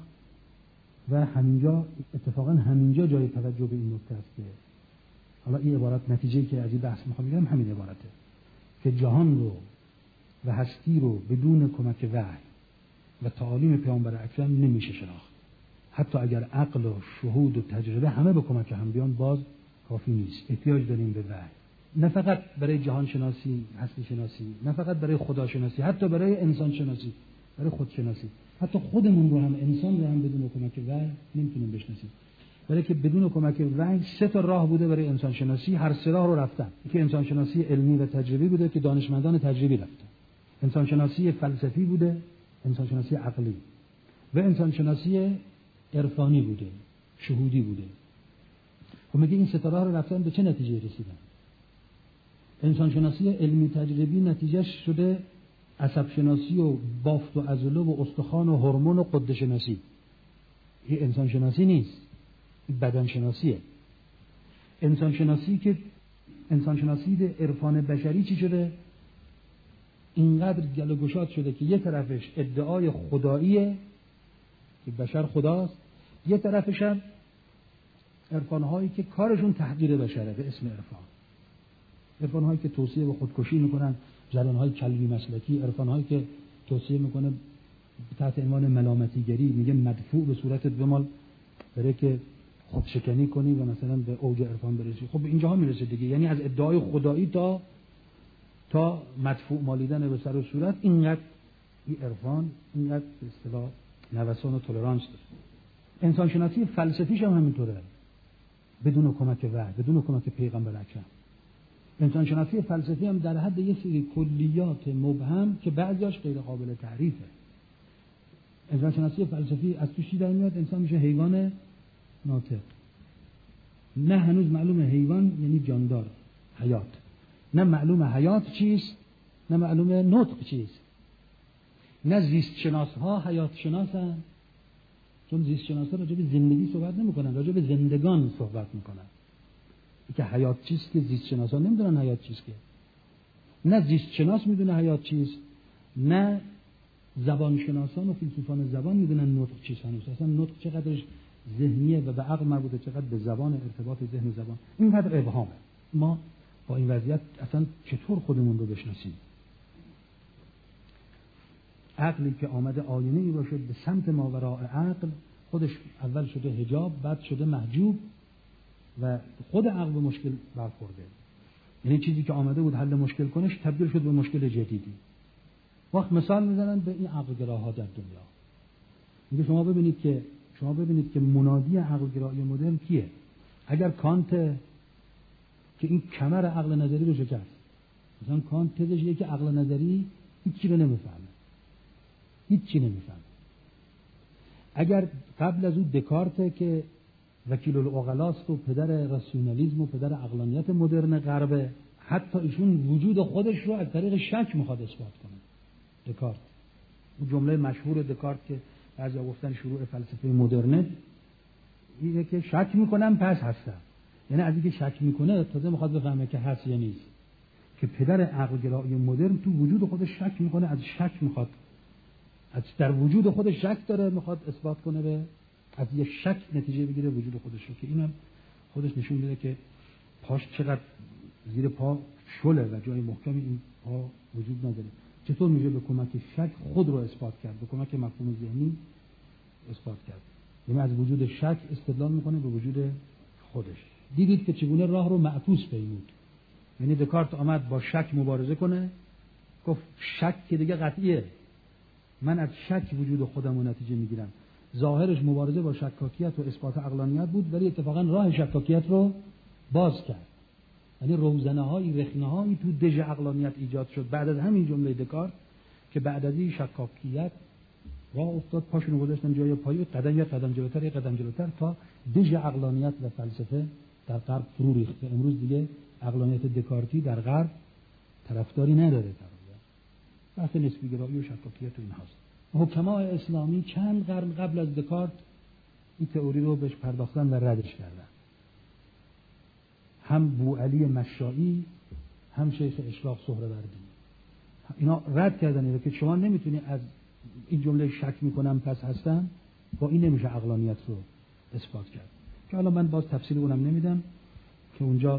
و همینجا اتفاقا همینجا جای توجه به این نکته است که حالا این عبارت نتیجه‌ای که از این بحث میخوام بگم همین عبارته که جهان رو و هستی رو بدون کمک وحی و تعالیم پیامبر اکرم نمیشه شناخت. حتی اگر عقل و شهود و تجربه همه به کمک هم بیان باز کافی نیست. احتیاج داریم به وحی، نه فقط برای جهان شناسی، هستی شناسی، نه فقط برای خدا شناسی، حتی برای انسان شناسی، برای خود شناسی. حتی خودمون رو هم، انسان رو هم بدون کمک وحی نمیتونیم بشناسیم. برای که بدون کمک وحی سه تا راه بوده برای انسان شناسی، هر سه راه رو رفتن. یکی انسان شناسی علمی و تجربی بوده که دانشمندان تجربی رفتن. انسان شناسی فلسفی بوده، انسان شناسی عقلی، و انسان شناسی عرفانی بوده، شهودی بوده. و میگه این سه تا راه رو رفتن، به چه نتیجه رسیدن؟ انسان شناسی علمی تجربی نتیجهش شده عصب شناسی و بافت و عضله و استخوان و هورمون و غده شناسی. این انسان شناسی نیست، این بدن شناسیه. انسان شناسی که انسان شناسی عرفان بشری چی شده؟ اینقدر گل و گشاد شده که یه طرفش ادعای خداییه که بشر خداست، یه طرفش هم عرفان‌هایی که کارشون تحقیر بشره به اسم عرفان. عرفان‌هایی که توصیه به خودکشی میکنن، جریان‌های کلبی مسلکی، عرفان‌هایی که توصیه میکنه تحت عنوان ملامتیگری، میگه مدفوع به صورت بمال برای که خودشکنی کنی و مثلا به اوج عرفان برسی. خب به اینجاها میرسه دیگه، یعنی از ادعای خدایی تا تا مدفوع مالیدن به سر و صورت. اینقدر این عرفان اینقدر به اصطلاح نوسان و تولرانس داره. انسان شناسی فلسفیش هم همینطوره، بدون کمک وحی، بدون کمک پیغمبر اکرم. انسان شناسی فلسفی هم در حد یه سری کلیات مبهم که بعضیاش غیر قابل تعریفه. انسان شناسی فلسفی از توش در میاد انسان میشه حیوان ناطق. نه هنوز معلومه حیوان یعنی جاندار، حیات. نه معلومه حیات چیست، نه معلومه نطق چیست. نه زیست شناس ها حیات شناسن، چون زیست شناس ها راجع به زندگی صحبت نمی کنن، راجع به زندگان صحبت میکنن. که حیات چیست که زیست شناس ها نمیدونن حیات چیست. که نه زیست شناس میدونه حیات چیست، نه زبان شناسان و فیلسوفان زبان میدونن نطق چیست. هنوز اصلا نطق چقدرش ذهنیه و به عقل مربوطه، چقدر به زبان، ارتباط ذهن و زبان. اینقدر ابهامه. ما با این وضعیت اصلا چطور خودمون رو بشناسیم؟ عقلی که آمده آینه‌ای باشه به سمت ماوراء عقل، خودش اول شده حجاب، بعد شده محجوب و خود عقل به مشکل برخورده. یعنی چیزی که آمده بود حل مشکل کنش تبدیل شد به مشکل جدیدی. وقت مثال میزنن به این عقلگراها در دنیا. میگه شما ببینید که شما ببینید که منادی عقلگرایی مدرن کیه؟ اگر کانت که این کمر عقل نظری رو شکست، مثلا کانت تزش اینه که عقل نظری هیچی رو نمیفهمه، هیچی نمیفهمه. اگر قبل از اون دکارت که وکیل العقلاست و پدر راسیونالیسم و پدر عقلانیت مدرن غرب، حتی ایشون وجود خودش رو از طریق شک میخواد اثبات کنه. دکارت، اون جمله مشهور دکارت که بعضیا گفتن شروع فلسفه مدرنه، اینه که شک میکنم پس هستم. یعنی از اینکه شک میکنه تازه میخواد بفهمه که هست یا نیست. که پدر عقلگرایی مدرن تو وجود خودش شک میکنه، از شک میخواد، از در وجود خودش شک داره، میخواد اثبات کنه، به از یه شک نتیجه بگیره وجود خودش رو، که اینم خودش نشون میده که پاش چقدر زیر پا شله و جای محکمی این پا وجود نداره. چطور میشه به کمک شک خود رو اثبات کرد، به کمک مفهوم ذهنی اثبات کرد؟ یعنی از وجود شک استدلال میکنه به وجود خودش. دیدید که چگونه راه رو معکوس پیمود. یعنی دکارت آمد با شک مبارزه کنه، گفت شک که دیگه قطعیه، من از شک وجود خودم رو نتیجه میگیرم. ظاهرش مبارزه با شکاکیت و اثبات عقلانیت بود، ولی اتفاقا راه شکاکیت رو باز کرد. یعنی روزنه‌های رخنه‌هایی تو دژ عقلانیت ایجاد شد بعد از همین جمله دکارت، که بعد از این شکاکیت راه افتاد، پاشونو گذاشتن جای پای، قدم یا قدم جلوتر یا قدم جلوتر تا دژ عقلانیت و فلسفه در غرب فرو ریخته. امروز دیگه عقلانیت دکارتی در غرب طرفداری نداره. بحث نسبی گرایی و شکاکیت و این هاست. حکمای اسلامی چند قرن قبل از دکارت این تئوری رو بهش پرداختن و ردش کردن. هم بوعلی مشائی، هم شیخ اشراق سهروردی، اینا رد کردن اینو که شما نمیتونی از این جمله شک میکنم پس هستم، با این نمیشه عقلانیت رو اثبات کرد. که حالا من باز تفصیل اونم نمیدم، که اونجا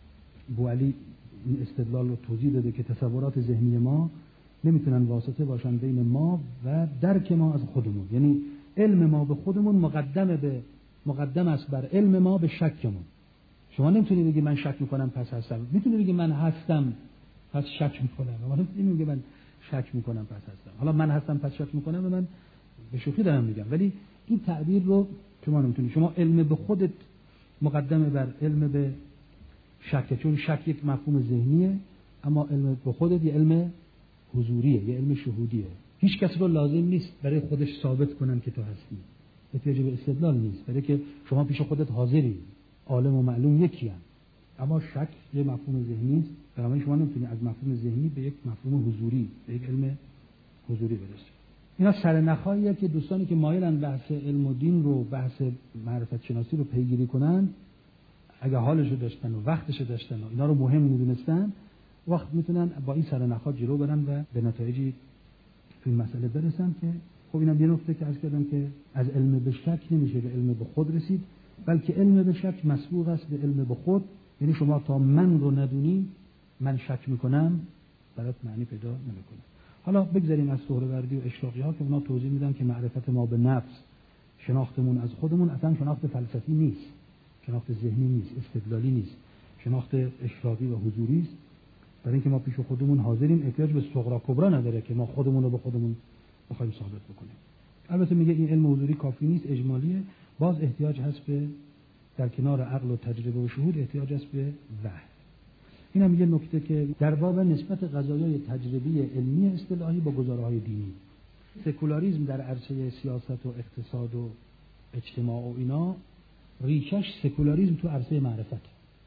بوعلی این استدلال رو توضیح داده که تصورات ذهنی ما نمیتونن واسطه باشن بین ما و درک ما از خودمون. یعنی علم ما به خودمون مقدم به مقدم است بر علم ما به شکمون. شما نمیتونی بگی من شک میکنم پس هستم، میتونی بگی من هستم پس شک میکنم، اما نمیتونی بگی من شک میکنم پس هستم. حالا من هستم پس شک میکنم من به شوخی دارم میگم، ولی این تعبیر رو شما نمیتونی. شما علم به خودت مقدم بر علم به شک، چون شک یک مفهوم ذهنیه، اما علم به خودت یه علم حضوریه، یه علم شهودیه. هیچ کس رو لازم نیست برای خودش ثابت کنن که تو هستی. احتیاج به استدلال نیست، برای که شما پیش خودت حاضری، عالم و معلوم یکی هم. اما شک یه مفهوم ذهنی است، برای شما نمیتونی از مفهوم ذهنی به یک مفهوم حضوری، به یک علم حضوری برسی. اینا سرنخاییه که دوستانی که مایلن بحث علم و دین رو، بحث معرفت شناسی رو پیگیری کنن، اگه حالشو داشتن و وقتشو داشتن و اینا رو مهم میدونستن، وقت میتونن با این سرنخات جلو برن و به نتایجی تو این مسئله برسن. که خب اینم یه نکته که عرض کردم که از علم به شک نمیشه به علم به خود رسید، بلکه علم به شک مسبوق است به علم به خود. یعنی شما تا من رو ندونی، من شک میکنم، برات معنی پیدا نمیکنه. حالا بگذاریم از سهروردی و اشراقی ها که اونا توضیح میدن که معرفت ما به نفس، شناختمون از خودمون اصلا شناخت فلسفی نیست، شناخت ذهنی نیست، استدلالی نیست، شناخت اشراقی و حضوری است. برای اینکه ما پیش خودمون حاضریم، احتیاج به صغرا کبرا نداره که ما خودمون رو به خودمون بخوایم ثابت بکنیم. البته میگه این علم حضوری کافی نیست، اجمالیه. باز احتیاج هست به، در کنار عقل و تجربه و شهود، احتیاج هست به وحی. این هم یه نکته که در باب نسبت قضایای تجربی علمی اصطلاحی با گزارهای دینی. سکولاریسم در عرصه سیاست و اقتصاد و اجتماع و اینا ریشش سکولاریسم تو عرصه معرفت.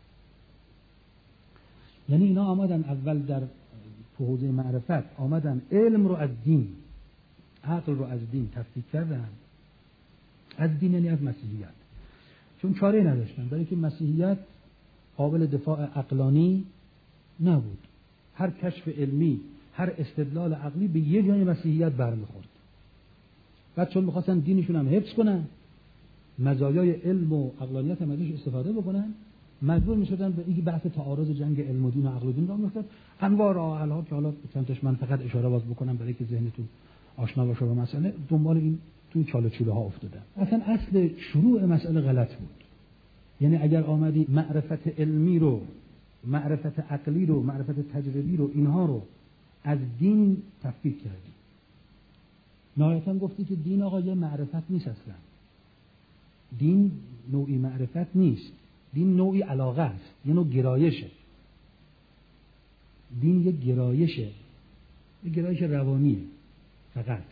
یعنی اینا آمدن اول در حوزه معرفت آمدن علم رو از دین، عقل رو از دین تفکیک کردن. از دین یعنی از مسیحیت، چون چاره نداشتن، برای که مسیحیت قابل دفاع عقلانی نبود. هر کشف علمی، هر استدلال عقلی به یه جای مسیحیت برمیخورد. بعد چون میخواستن دینشون هم حفظ کنن، مزایای علم و عقلانیت هم ازش استفاده بکنن، مجبور میشدن به این بحث تعارض جنگ علم و دین و عقل و دین را میافتاد. انواع راه حل ها که حالا چندتاش من فقط اشاره باز بکنم برای که ذهنتون آشنا باشه با مسئله، دنبال این تو چاله چوله ها افتادن. اصلا اصل شروع مسئله غلط بود. یعنی اگر آمدی معرفت علمی رو، معرفت عقلی رو، معرفت تجربی رو، اینها رو از دین تفکیک کردی، نهایتاً گفتی که دین آقا یه معرفت نیست. اصلا دین نوعی معرفت نیست، دین نوعی علاقه است، یه نوع گرایشه. دین یه گرایشه، یه گرایش روانیه فقط،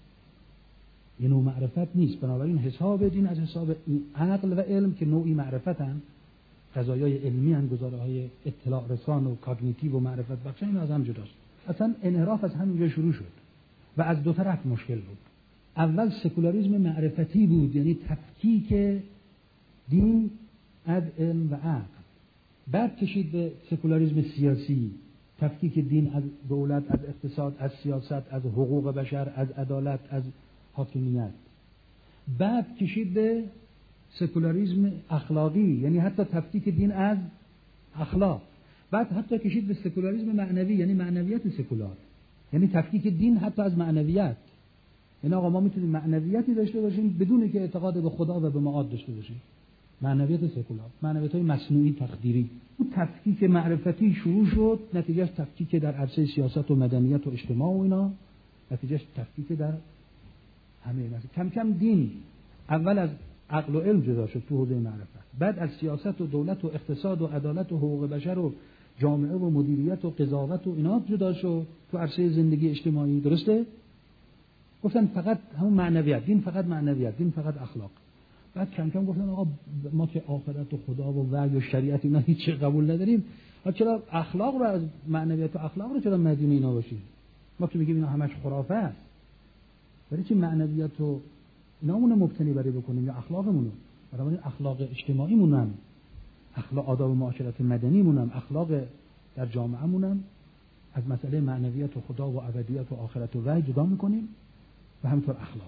یه نوع معرفت نیست. بنابراین حساب دین از حساب عقل و علم که نوعی معرفتن، قضایای علمی هن، گزاره‌های اطلاع رسان و کاگنیتیو و معرفت بخش، این از هم جداست. اصلا انحراف از همینجا شروع شد و از دو طرف مشکل بود. اول سکولاریسم معرفتی بود، یعنی تفکیک دین از علم و عقل. بعد کشید به سکولاریسم سیاسی، تفکیک دین از دولت، از اقتصاد، از سیاست، از حقوق بشر، از عدالت، از حاکمیت. بعد کشید به سکولاریسم اخلاقی، یعنی حتی تفکیک دین از اخلاق. بعد حتی کشید به سکولاریسم معنوی، یعنی معنویت سکولار، یعنی تفکیک دین حتی از معنویت. یعنی آقا ما میتونیم معنویتی داشته باشیم بدون که اعتقاد به خدا و به معاد داشته باشیم. معنویت سکولار، معنویت‌های مصنوعی تقدیری. اون تفکیک معرفتی شروع شد، نتیجهش تفکیک در عرصه سیاست و مدنیت و اجتماع و اینا، نتیجهش تفکیک در همه اینا. کم کم دین اول از عقل و علم جدا شد تو حوزه معرفت، بعد از سیاست و دولت و اقتصاد و عدالت و حقوق بشر و جامعه و مدیریت و قضاوت و اینا جدا شد تو عرصه زندگی اجتماعی. درسته؟ گفتن فقط همون معنویت، دین فقط معنویت، دین فقط اخلاق. بعد کم کم گفتن آقا ما که آخرت و خدا و وحی و شریعت اینا هیچ قبول نداریم، چرا اخلاق رو از معنویت و اخلاق رو چرا مدیون اینا باشیم؟ ما که میگیم اینا همش خرافه است، برای چی معنویت و اینامون مبتنی برای بکنیم یا اخلاقمون رو؟ برای اخلاق اجتماعیمون، اخلاق آداب و معاشرت مدنیمون، اخلاق در جامعهمون از مسئله معنویت و خدا و ابدیت و آخرت و وحی جدا میکنیم و همینطور اخلاق.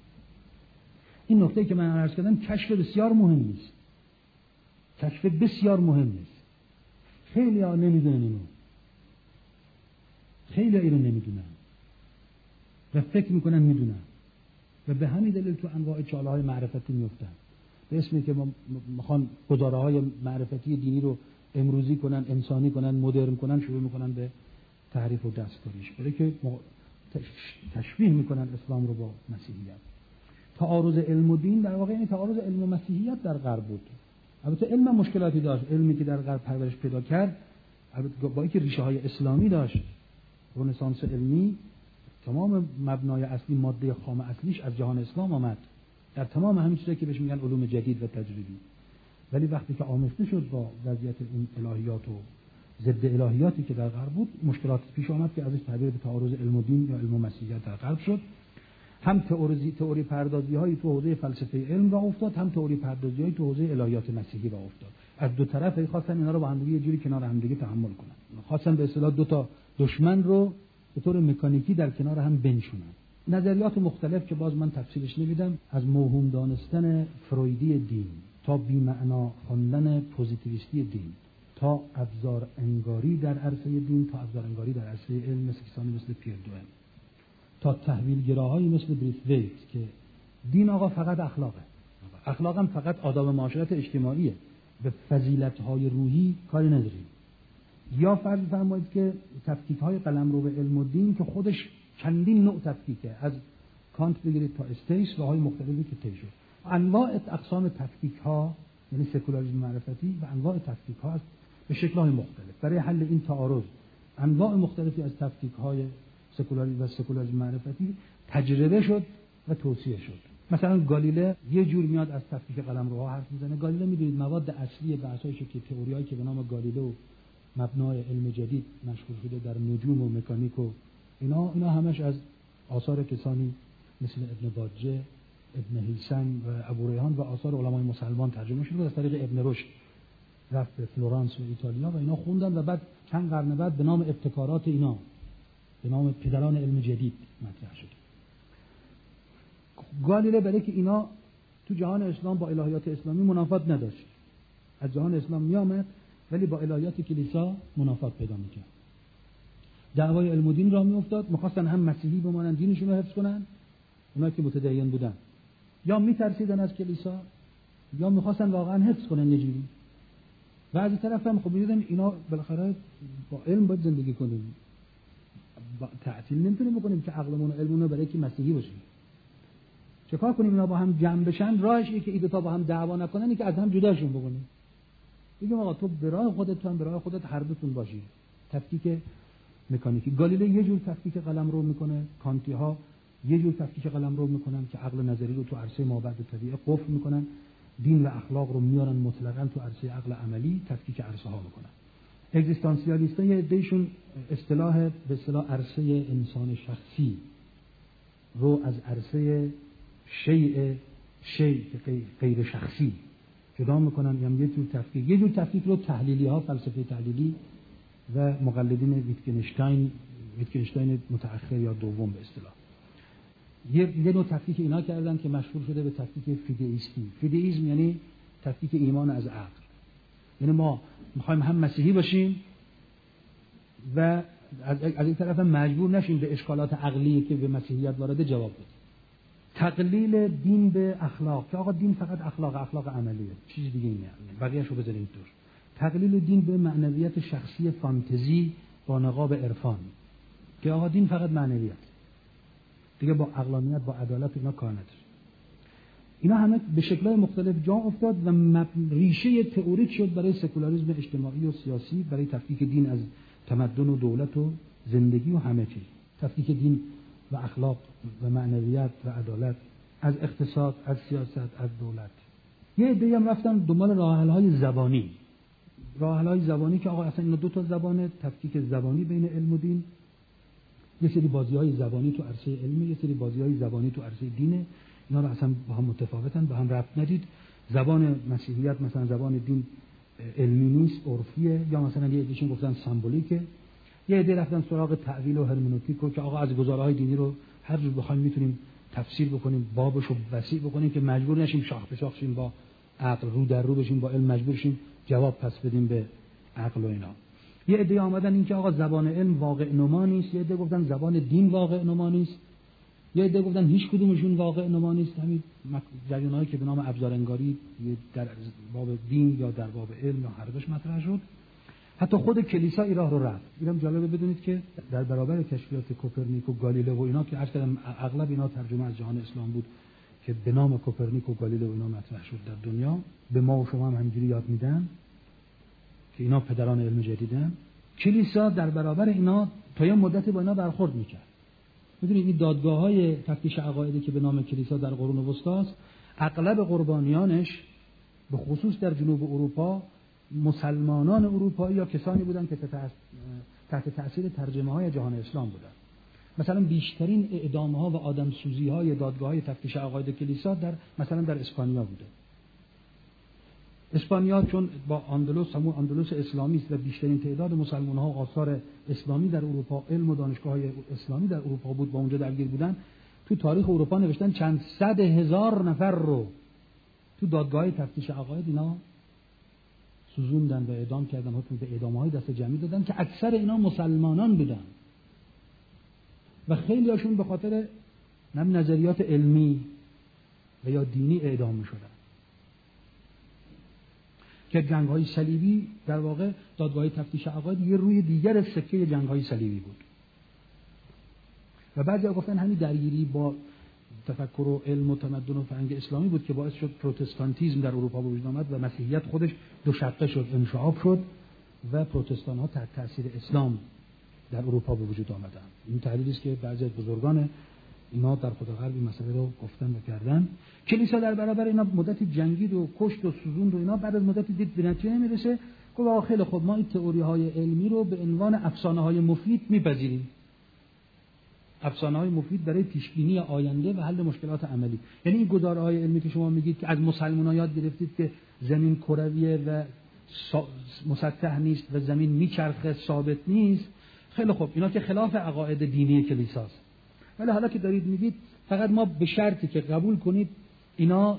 این نکته که من عرض کردم کشف بسیار مهم نیست، کشف بسیار مهم نیست. خیلی ها نمیدونن اینو، خیلی ها اینو نمیدونن و فکر میکنن میدونن و به همین دلیل تو انواع چاله های معرفتی میفتن به اسمی که میخوان گزاره های معرفتی دینی رو امروزی کنن، انسانی کنن، مدرن کنن، شروع میکنن به تعریف و دستکاریش، برای که تشبیه میکنن اسلام رو با مسیحیت. تعارض علم و دین در واقع این تعارض علم و مسیحیت در غرب بود. البته علم مشکلاتی داشت، علمی که در غرب پرورش پیدا کرد البته با اینکه ریشه های اسلامی داشت، رنسانس علمی تمام مبنای اصلی، ماده خام اصلیش از جهان اسلام آمد در تمام همین چیزایی که بهش میگن علوم جدید و تجربی. ولی وقتی که آمیخته شد با وضعیت این الهیات و ضد الهیاتی که در غرب بود، مشکلات پیش آمد که ازش تعبیر به تعارض علم و دین یا علم و مسیحیت در غرب شد. هم تئوری تئوری پردازی‌هایی تو حوزه فلسفه علم راه افتاد، هم تئوری پردازی‌هایی تو حوزه الهیات مسیحی راه افتاد. از دو طرف خواستن اینا رو با هم دیگه یه جوری کنار هم دیگه تحمل کنن. خواستن به اصطلاح دو تا دشمن رو به طور مکانیکی در کنار هم بنشونن. نظریات مختلف که باز من تفصیلش نمیدم، از موهوم دانستن فرویدی دین تا بی‌معنا خواندن پوزیتیویستی دین، تا ابزار انگاری در عرصه دین، تا ابزار انگاری در عرصه علم، مثل کسانی مثل پیر دوئن، تا تحویل گراهایی مثل بریثویت که دین آقا فقط اخلاقه، اخلاق هم فقط آداب معاشرت اجتماعیه، به فضیلت‌های روحی کاری نداریم. یا فرض فرمایید که تفکیک‌های قلمرو به علم و دین که خودش چندین نوع تفکیکه، از کانت بگیرید تا استیس، راه‌های مختلفی که طی شد. انواع اقسام تفکیک‌ها یعنی سکولاریسم معرفتی و انواع تفکیک‌ها است به شکل‌های مختلف. برای حل این تعارض انواع مختلفی از تفکیک‌های سکولاریسم و سکولاریسم معرفتی تجربه شد و توصیه شد. مثلا گالیله یه جور میاد از تفکیک قلمروها حرف میزنه. گالیله میدونید مواد اصلی بحث‌های که تئوریایی که به نام گالیله و مبنای علم جدید مشهور شده در نجوم و مکانیک و اینا اینا همش از آثار کسانی مثل ابن باجه، ابن هیثم و ابو ریحان و آثار علمای مسلمان ترجمه شده. از طریق ابن رشد رفت به فلورانس و ایتالیا و اینا خوندن و بعد چند قرن بعد به نام ابتکارات اینا، به نام پدران علم جدید مطرح شد. گالیله برای که اینا تو جهان اسلام با الهیات اسلامی منافات نداشت، از جهان اسلام می آمد ولی با الهیات کلیسا منافات پیدا میکرد. دعوای علم و دین را می افتاد، میخواستن هم مسیحی بمانن دینشون رو حفظ کنن، اونایی که متدین بودن، یا میترسیدن از کلیسا یا میخواستن واقعا حفظ کنن یه جوری. و از این طرف هم خب میدیدن اینا بالاخره با علم باید زندگی کنیم، با تعطیل نمیتونیم بکنیم که عقلمون و علممون رو برای که مسیحی باشیم. چیکار کنیم اینا با هم جمع بشن؟ راهش اینه که این دو تا با هم دعوا نکنن، اینه که از هم جداشون بکنیم. بگیم آقا تو به راه خودت، تو هم به راه خودت، هر دوتون باشی. تفکیک مکانیکی. گالیله یه جور تفکیک قلم رو میکنه، کانتی ها یه جور تفکیک قلم رو میکنن که عقل نظری رو تو عرصه مابعد طبیعه قفل میکنن، دین و اخلاق رو میارن مطلقاً تو عرصه عقل عملی تفکیک عرصه ها میکنن. اگزیستانسیالیست‌ها یه عده‌شون اصطلاح به اصطلاح عرصه انسان شخصی رو از عرصه شیء شیء غیر شخصی جدا میکنن، یعنی یه جور تفکیک، یه جور تفکیک رو تحلیلی ها، فلسفه تحلیلی و مقلدین ویتگنشتاین ویتگنشتاین متأخر یا دوم به اصطلاح یه یه نوع تفکیک اینا کردن که مشهور شده به تفکیک فیدئیستی. فیدئیسم یعنی تفکیک ایمان از عقل، یعنی ما میخوایم هم مسیحی باشیم و از, از این طرف هم مجبور نشیم به اشکالات عقلی که به مسیحیت وارده جواب بدیم. تقلیل دین به اخلاق، که آقا دین فقط اخلاق اخلاق عملیه، چیز دیگه اینه، بقیه‌شو بذاریم دور. تقلیل دین به معنویت شخصی فانتزی با نقاب عرفان، که آقا دین فقط معنویت دیگه، با عقلانیت با عدالت اینا کار نداره. اینا همه به شکل‌های مختلف جا افتاد و ریشه تئوریک شد برای سکولاریسم اجتماعی و سیاسی، برای تفکیک دین از تمدن و دولت و زندگی و همه چیز. تفکیک دین و اخلاق و معنویت و عدالت از اقتصاد، از سیاست، از دولت. یه عده‌ای هم رفتن دنبال راه‌حل‌های زبانی. راه‌حل‌های زبانی که آقا اصلا اینا دو تا زبانه، تفکیک زبانی بین علم و دین. یه سری بازی‌های زبانی تو عرصه علمی، یه سری بازی‌های زبانی تو عرصه دینه. اینا رو اصلا با هم متفاوتن، با هم ربط ندید. زبان مسیحیت مثلا زبان دین علمی نیست، عرفیه، یا مثلا یه عده‌شون گفتن سمبولیکه. یه عده رفتن سراغ تعویل و هرمنوتیک که آقا از گزاره‌های دینی رو هر جور بخوایم میتونیم تفسیر بکنیم، بابشو وسیع بکنیم که مجبور نشیم شاخ به شاخ شیم با عقل، رو در رو بشیم با علم، مجبور شیم جواب پس بدیم به عقل و اینا. یه عده آمدن این که آقا زبان علم واقع نما نیست، یه عده گفتن زبان دین واقع نما نیست، یه عده گفتن هیچ کدومشون واقع نما نیست. همین جریانایی که به نام ابزارنگاری در باب دین یا در باب علم یا هر دوش مطرح شد. حتی خود کلیسا این راه رو رفت. اینم جالبه بدونید که در برابر کشفیات کوپرنیک و گالیله و اینا که عرض کردم اغلب اینا ترجمه از جهان اسلام بود که به نام کوپرنیک و گالیله و اینا مطرح شد در دنیا، به ما و شما هم همینجوری یاد میدن که اینا پدران علم جدیدن. کلیسا در برابر اینا تا یه مدتی با اینا برخورد میکرد. میدونید این دادگاه‌های تفتیش عقایدی که به نام کلیسا در قرون وسطا است، اغلب قربانیانش به خصوص در جنوب اروپا مسلمانان اروپایی یا کسانی بودند که تحت تأثیر ترجمه‌های جهان اسلام بودند. مثلا بیشترین اعدام‌ها و آدمسوزی‌های دادگاه‌های تفتیش عقاید کلیسا در مثلا در اسپانیا بوده. اسپانیا چون با اندلس، همون اندلس اسلامی است و بیشترین تعداد مسلمان‌ها و آثار اسلامی در اروپا، علم و دانشگاه‌های اسلامی در اروپا بود، با اونجا درگیر بودن. تو تاریخ اروپا نوشتن چند صد هزار نفر رو تو دادگاه‌های تفتیش عقاید اینا سوزوندن و اعدام کردن، حکم به اعدام‌های دست جمعی دادن که اکثر اینا مسلمانان بودن و خیلی هاشون به خاطر نظریات علمی و یا دینی اعدام می‌شدن. که جنگ‌های صلیبی در واقع دادگاه‌های تفتیش عقاید یه روی دیگر سکه جنگ‌های صلیبی بود. و بعضی‌ها گفتن همین درگیری با تفکر و علم و تمدن و فرهنگ اسلامی بود که باعث شد پروتستانتیسم در اروپا به وجود آمد و مسیحیت خودش دو شقه شد، انشعاب شد و پروتستان‌ها تحت تاثیر اسلام در اروپا به وجود آمدند. این تحلیلی است که بعضی از بزرگان اینا در خود غرب این مسئله رو گفتن و کردن. کلیسا در برابر اینا مدتی جنگید و کشت و سوزوند و اینا، بعد از مدتی دید به نتیجه نمیرسه، گفت خیلی خب ما این تئوری‌های علمی رو به عنوان افسانه‌های مفید میپذیریم. افسانه‌های مفید برای پیشبینی آینده و حل مشکلات عملی. یعنی این گزاره‌های علمی که شما میگید که از مسلمان‌ها یاد گرفتید که زمین کرویه و مسطح نیست و زمین میچرخه، ثابت نیست، خیلی خب اینا که خلاف عقاید دینی کلیساست. ولی حالا که دارید میگید فقط ما به شرطی که قبول کنید اینا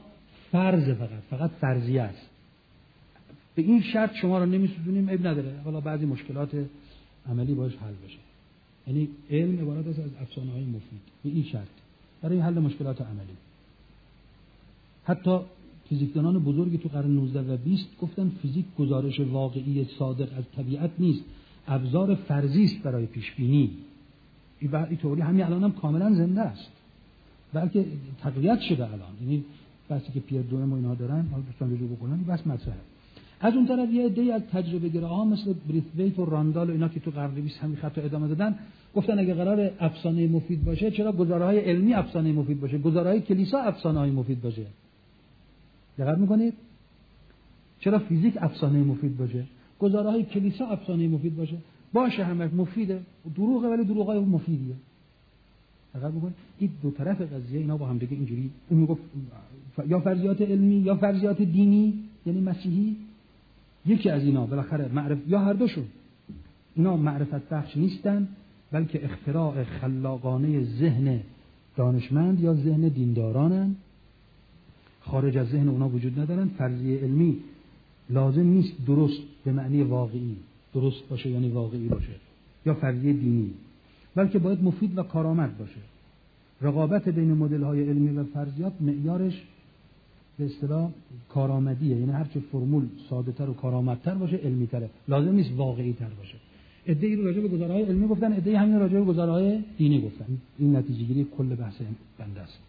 فرض، فقط فقط فرضیه است. به این شرط شما رو نمیسوزونیم، عیب نداره، حالا بعضی مشکلات عملی باش حل بشه. یعنی علم عبارت است از افسانه های مفید به این شرط، برای حل مشکلات عملی. حتی فیزیکدانان بزرگی تو قرن نوزده و بیست گفتن فیزیک گزارش واقعی صادق از طبیعت نیست، ابزار فرضی است برای پیش بینی. این این تئوری همین الان هم کاملا زنده است، بلکه تقویت شده الان. یعنی بحثی که پیر دورم و اینا دارن، حالا دوستان رجوع بکنن، بس مطرحه. از اون طرف یه عده‌ای از تجربه گراها مثل بریثویت و راندال و اینا که تو قرن بیست همین خط ادامه دادن، گفتن اگه قرار افسانه مفید باشه، چرا گزاره‌های علمی افسانه مفید باشه، گزاره‌های کلیسا افسانه‌های مفید باشه؟ دقت می‌کنید؟ چرا فیزیک افسانه مفید باشه، گزاره‌های کلیسا افسانه مفید باشه؟ باشه، همه مفیده، دروغه، ولی دروغای مفیدیه. دقت می‌کنید؟ این دو طرف قضیه اینا با هم دیگه اینجوری، اون میگفت یا فرضیات علمی یا فرضیات دینی، یعنی مسیحی، یکی از اینا بالاخره معرف، یا هر دوشون، اینا معرفت بخش نیستن، بلکه اختراع خلاقانه ذهن دانشمند یا ذهن دیندارانن، خارج از ذهن اونا وجود ندارن. فرضیه علمی لازم نیست درست به معنی واقعی درست باشه، یعنی واقعی باشه، یا فرضیه دینی، بلکه باید مفید و کارآمد باشه. رقابت بین مدل‌های علمی و فرضیات معیارش به اصطلاح کارآمدیه، یعنی هر چه فرمول ساده‌تر و کارآمدتر باشه علمی‌تره، لازم نیست واقعی‌تر باشه. ادعی رو راجع به گزاره‌های علمی گفتن، ادعی همین راجع به گزاره‌های دینی گفتن. این نتیجه‌گیری کل بحث بنده است.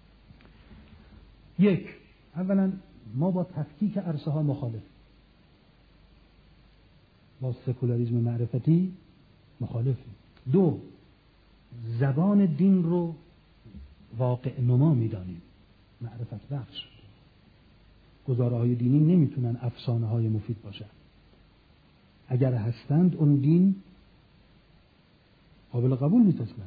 یک، اولا ما با تفکیک عرصه‌ها مخالف، با سکولاریسم معرفتی مخالفیم. دو، زبان دین رو واقع نما می‌دانیم، معرفت بخش. گزاره‌های دینی نمیتونن افسانه‌های مفید باشن. اگر هستند اون دین قابل قبول نیست اصلا.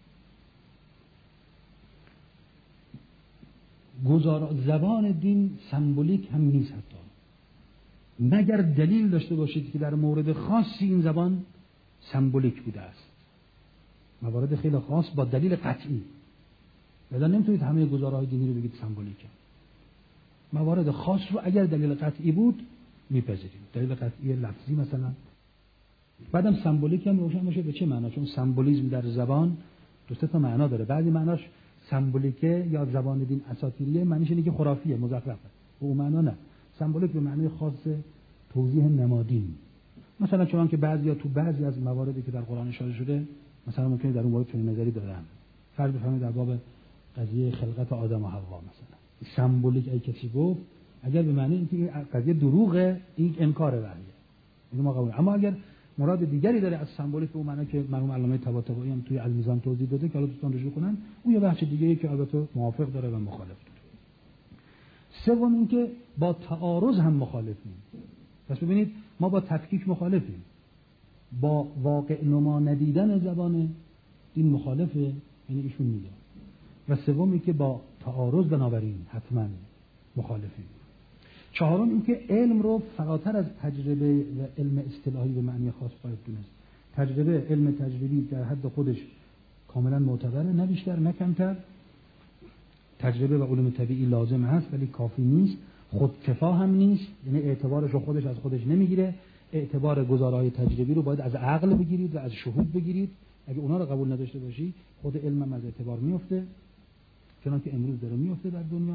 گزار زبان دین سمبولیک هم نیست حتی، مگر دلیل داشته باشید که در مورد خاصی این زبان سمبولیک بوده است، موارد خیلی خاص با دلیل قطعی. ولی نمیتونید همه گزاره‌های دینی رو بگید سمبولیکه. موارد خاص رو اگر دلیل قطعی بود میپذیریم، دلیل قطعی لفظی مثلا. بعدم سمبولیک هم روشن باشه به چه معنا، چون سمبولیسم در زبان دو سه تا معنا داره. بعضی معناش سمبولیکه یا زبان دین اساطیریه، معنیش اینه که خرافیه، مزخرفه. به اون معنا نه. سمبولیک به معنی خاص توضیح نمادین. مثلا چون که بعضیا تو بعضی از مواردی که در قرآن اشاره شده، مثلا ممکنه در اون مورد چنین نظری دادن. فرض بفرمایید در باب قضیه خلقت آدم و حوا مثلا، سمبولیک ای کسی گفت، اگر به معنی اینکه این قضیه دروغه، این انکار وحیه، اینو ما قبول. اما اگر مراد دیگری داره از سمبولیک به اون معنی که مرحوم علامه طباطبایی هم توی المیزان توضیح داده که حالا دوستان رجوع کنن، اون یه بحث دیگه‌ای که البته موافق داره و مخالف داره. سوم اینکه با تعارض هم مخالفیم. پس ببینید ما با تفکیک مخالفیم، با واقع نما ندیدن زبان دین مخالفه، یعنی ایشون میگه. و سومی که با تعارض بنابراین حتما مخالفیم. چهارم اینکه علم رو فراتر از تجربه و علم اصطلاحی به معنی خاص باید دونست. تجربه، علم تجربی در حد خودش کاملا معتبره، نه بیشتر نه کمتر. تجربه و علوم طبیعی لازم هست ولی کافی نیست، خودکفا هم نیست، یعنی اعتبارش رو خودش از خودش نمیگیره. اعتبار گزارهای تجربی رو باید از عقل بگیرید و از شهود بگیرید. اگه اونا رو قبول نداشته باشی، خود علم هم از اعتبار میفته، چنانکه امروز داره میفته در دنیا.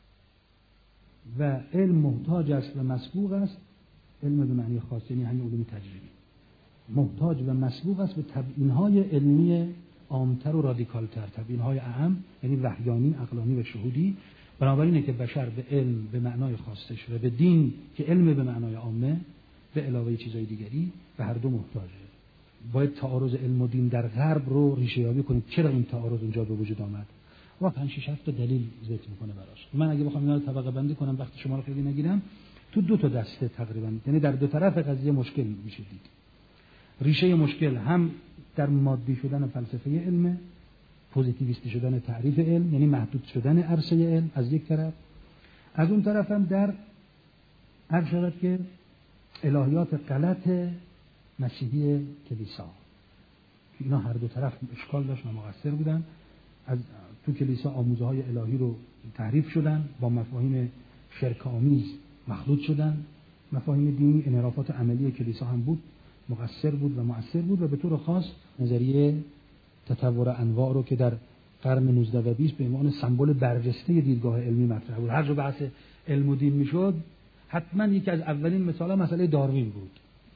و علم محتاج است و مسبوق است، علم به معنی خاص یعنی همین علوم تجربی محتاج و مسبوق است به تبیین‌های علمی عامتر و رادیکالتر، تبیین‌های اعم یعنی وحیانی، عقلانی و شهودی. بنابراینه که بشر به علم به معنای خاصش و به دین که علم به معنای عامه به علاوه چیزهای دیگری به هر دو محتاجه. باید تعارض علم و دین در غرب رو ریشه یابی کنید. چرا این تعارض اونجا به وجود آمد؟ و پنج شش هفت دلیل ذکر میکنه براش. من اگه بخوام اینا رو طبقه بندی کنم وقت شما رو خیلی نگیرم، تو دو تا دسته تقریبا، یعنی در دو طرف قضیه مشکل میشه دید. ریشه مشکل هم در مادی شدن فلسفه علم، پوزیتیویستی شدن تعریف علم، یعنی محدود شدن عرصه علم از یک طرف، از اون طرف هم در هر شرط که الهیات غلط مسیحی کلیسا، اینا هر دو طرف اشکال داشت و مقصر بودن. از تو کلیسا آموزه های الهی رو تحریف شدن، با مفاهیم شرک آمیز مخلوط شدن. مفاهیم دینی انحرافات عملی کلیسا هم بود، مقصر بود و مؤثر بود. و به طور خاص نظریه تطور انواع رو که در قرن نوزدهم و بیست به عنوان سمبل برجسته دیدگاه علمی مطرح بود. هر جا بحث علم و دین میشد حتما یکی از اولین مثالا مسئله داروین بود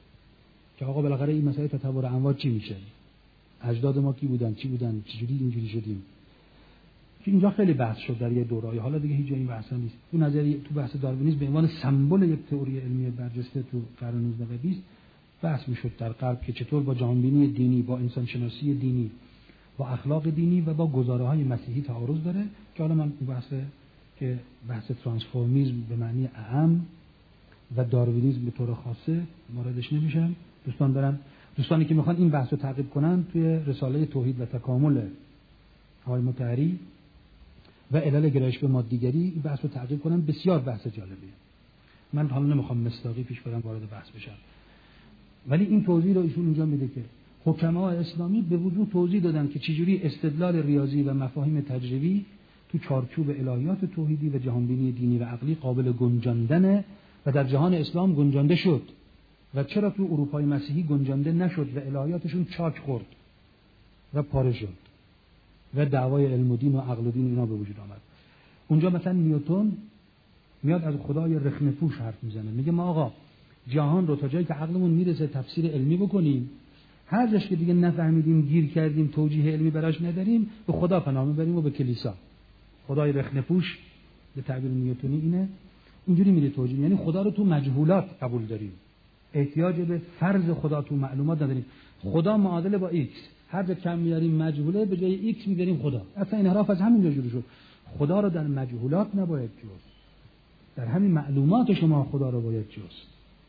که آقا بالاخره این مسئله تطور انواع چی میشه؟ اجداد ما کی بودن؟ چی بودن؟ چجوری اینجوری شدیم؟ که اینجا خیلی بحث شد در یه دوره‌ای، حالا دیگه هیچ جایی بحث نیست. تو نظریه تو بحث داروینیسم به عنوان سمبل یک تئوری علمی برجسته تو قرن نوزدهم و بیست بحث میشد در غرب که چطور با جهانبینی دینی، با انسانشناسی دینی، با اخلاق دینی و با گزاره‌های مسیحی تعارض داره. که حالا من بحث که بحث ترانسفورمیسم به معنی اعم و داروینیسم به طور خاصه واردش نمیشم. دوستان دارن دوستانی که میخوان این بحث رو تعقیب کنن توی رساله توحید و تکامل آقای مطهری و علل گرایش به مادیگری این بحث رو تعقیب کنن، بسیار بحث جالبیه. من حالا نمیخوام مصداقی پیش برم وارد بحث بشم، ولی این توضیح رو ایشون اینجا میده که حکمای اسلامی به وضوح توضیح دادن که چجوری استدلال ریاضی و مفاهیم تجربی تو چارچوب الهیات توحیدی و جهانبینی دینی و عقلی قابل گنجاندنه و در جهان اسلام گنجانده شد و چرا تو اروپای مسیحی گنجانده نشد و الهیاتشون چاک خورد و پاره شد و دعوای علم و دین و عقل و دین اینا به وجود آمد. اونجا مثلا نیوتن میاد از خدای رخنه پوش حرف میزنه، میگه ما آقا جهان رو تا جایی که عقلمون میرسه تفسیر علمی بکنیم، هر جاش که دیگه نفهمیدیم، گیر کردیم، توجیه علمی براش نداریم، به خدا پناه میبریم و به کلیسا. خدای رخنه پوش به تعبیر نیوتنی اینه، اینجوری میره توجیه، یعنی خدا رو تو مجهولات قبول داریم، احتیاج به فرض خدا تو معلومات نداریم. خدا معادله با ایکس، هر جا کم میاریم مجهوله به جای ایکس میذاریم خدا. اصلا انحراف از همین جا شروع شد. خدا رو در مجهولات نباید جست، در همین معلومات شما خدا رو باید جست.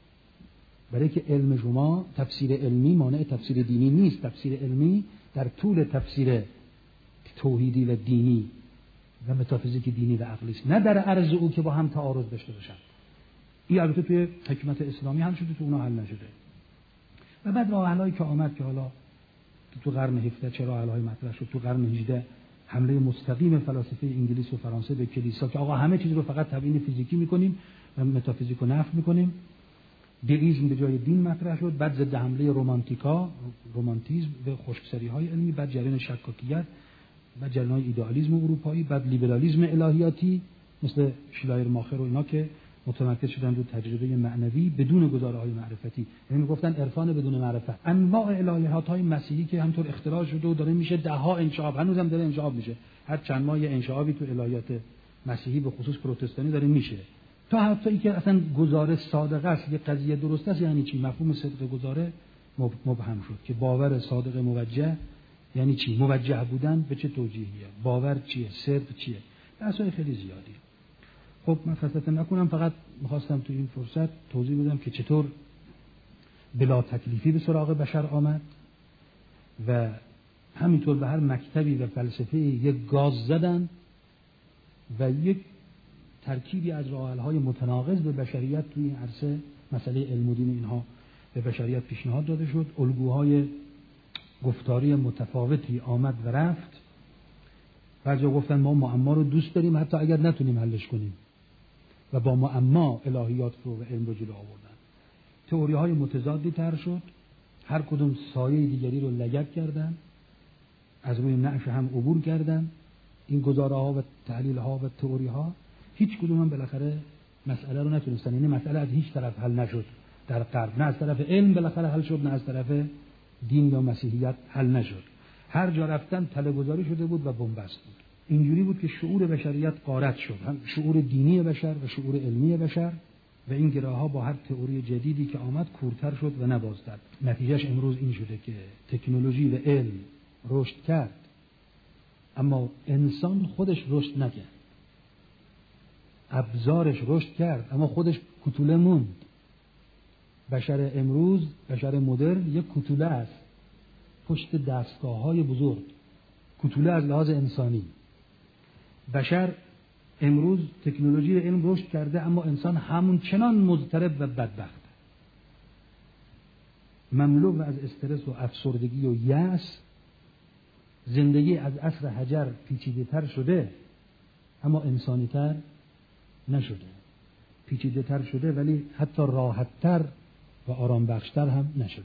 برای که علم شما تفسیر علمی مانع تفسیر دینی نیست. تفسیر علمی در طول تفسیر توحیدی و دینی و متافیزیک دینی و عقلی است، نه در عرض او که با هم تعارض داشته باشن. این البته توی حکمت اسلامی هم شده، تو اونا حل نشده. و بعد راه حلایی که آمد که حالا تو قرن هفدهم چه راه حل‌های مطرح شد، تو قرن هجدهم حمله مستقیم فلاسفه انگلیس و فرانسه به کلیسا که آقا همه چیز رو فقط تبیین فیزیکی می‌کنیم و متافیزیک رو نفی می‌کنیم. دیئیسم به جای دین مطرح شد. بعد ضد حمله رومانتیکا، رومانتیسم به خشکسالی‌های علمی، بعد جریان شکاکیت، بعد جریان ایدئالیسم اروپایی، بعد لیبرالیسم الهیاتی مثل شلایر ماخر و اینا که متمرکز شدن رو تجربه معنوی بدون گزاره‌های معرفتی. یعنی میگفتن عرفان بدون معرفت. انواع الهیات‌های مسیحی که همطور اختراع شده و داره میشه ده ها انشعاب، هنوزم داره انشعاب میشه. هر چند ماه یه انشعابی تو الهیات مسیحی به خصوص پروتستانی داره میشه. تا حتی اینکه اصلا گزاره صادقه است، یه قضیه درست است یعنی چی؟ مفهوم صدق گزاره مبهم شد که باور صادق موجه یعنی چی؟ موجه بودن به چه توجیهیه؟ باور چیه؟ صدق چیه؟ بحث‌های خیلی زیادی. خب من فلسفه نکنم، فقط می‌خواستم تو این فرصت توضیح بدم که چطور بلا تکلیفی به سراغ بشر آمد و همینطور به هر مکتبی و فلسفه‌ای یک گاز زدن و یک ترکیبی از راه‌حل‌های متناقض به بشریت توی این عرصه مسئله علم و دین اینها به بشریت پیشنهاد داده شد. الگوهای گفتاری متفاوتی آمد و رفت. بعضیا گفتن ما معما رو دوست داریم حتی اگر نتونیم حلش کنیم و با معما الهیات رو و علم رو جلو آوردن. تئوری‌های متضادی طرح شد، هر کدوم سایه دیگری رو لگد کردن، از روی نعش هم عبور کردن. این گزاره‌ها و تحلیل‌ها و تئوری‌ها هیچ کدوم هم بالاخره مسئله رو نتونستن. یعنی مسئله از هیچ طرف حل نشد در غرب، نه از طرف علم بالاخره حل شد، نه از طرف دین یا مسیحیت حل نشد. هر جا رفتن تله‌گذاری شده بود و بنبست بود. اینجوری بود که شعور بشریت غارت شد، هم شعور دینی بشر و شعور علمی بشر، و این گره‌ها با هر تئوری جدیدی که آمد کورتر شد و نبازتر. نتیجهش امروز این شده که تکنولوژی و علم رشد کرد اما انسان خودش رشد نکرد. ابزارش رشد کرد اما خودش کوتوله موند. بشر امروز، بشر مدرن یک کوتوله است پشت دستگاه‌های بزرگ، کوتوله از لحاظ انسانی. بشر امروز تکنولوژی علم رشد کرده اما انسان همون چنان مضطرب و بدبخت، مملو از استرس و افسردگی و یأس، زندگی از عصر حجر پیچیده تر شده اما انسانی تر نشده. پیچیده تر شده ولی حتی راحت تر و آرام بخشتر هم نشده.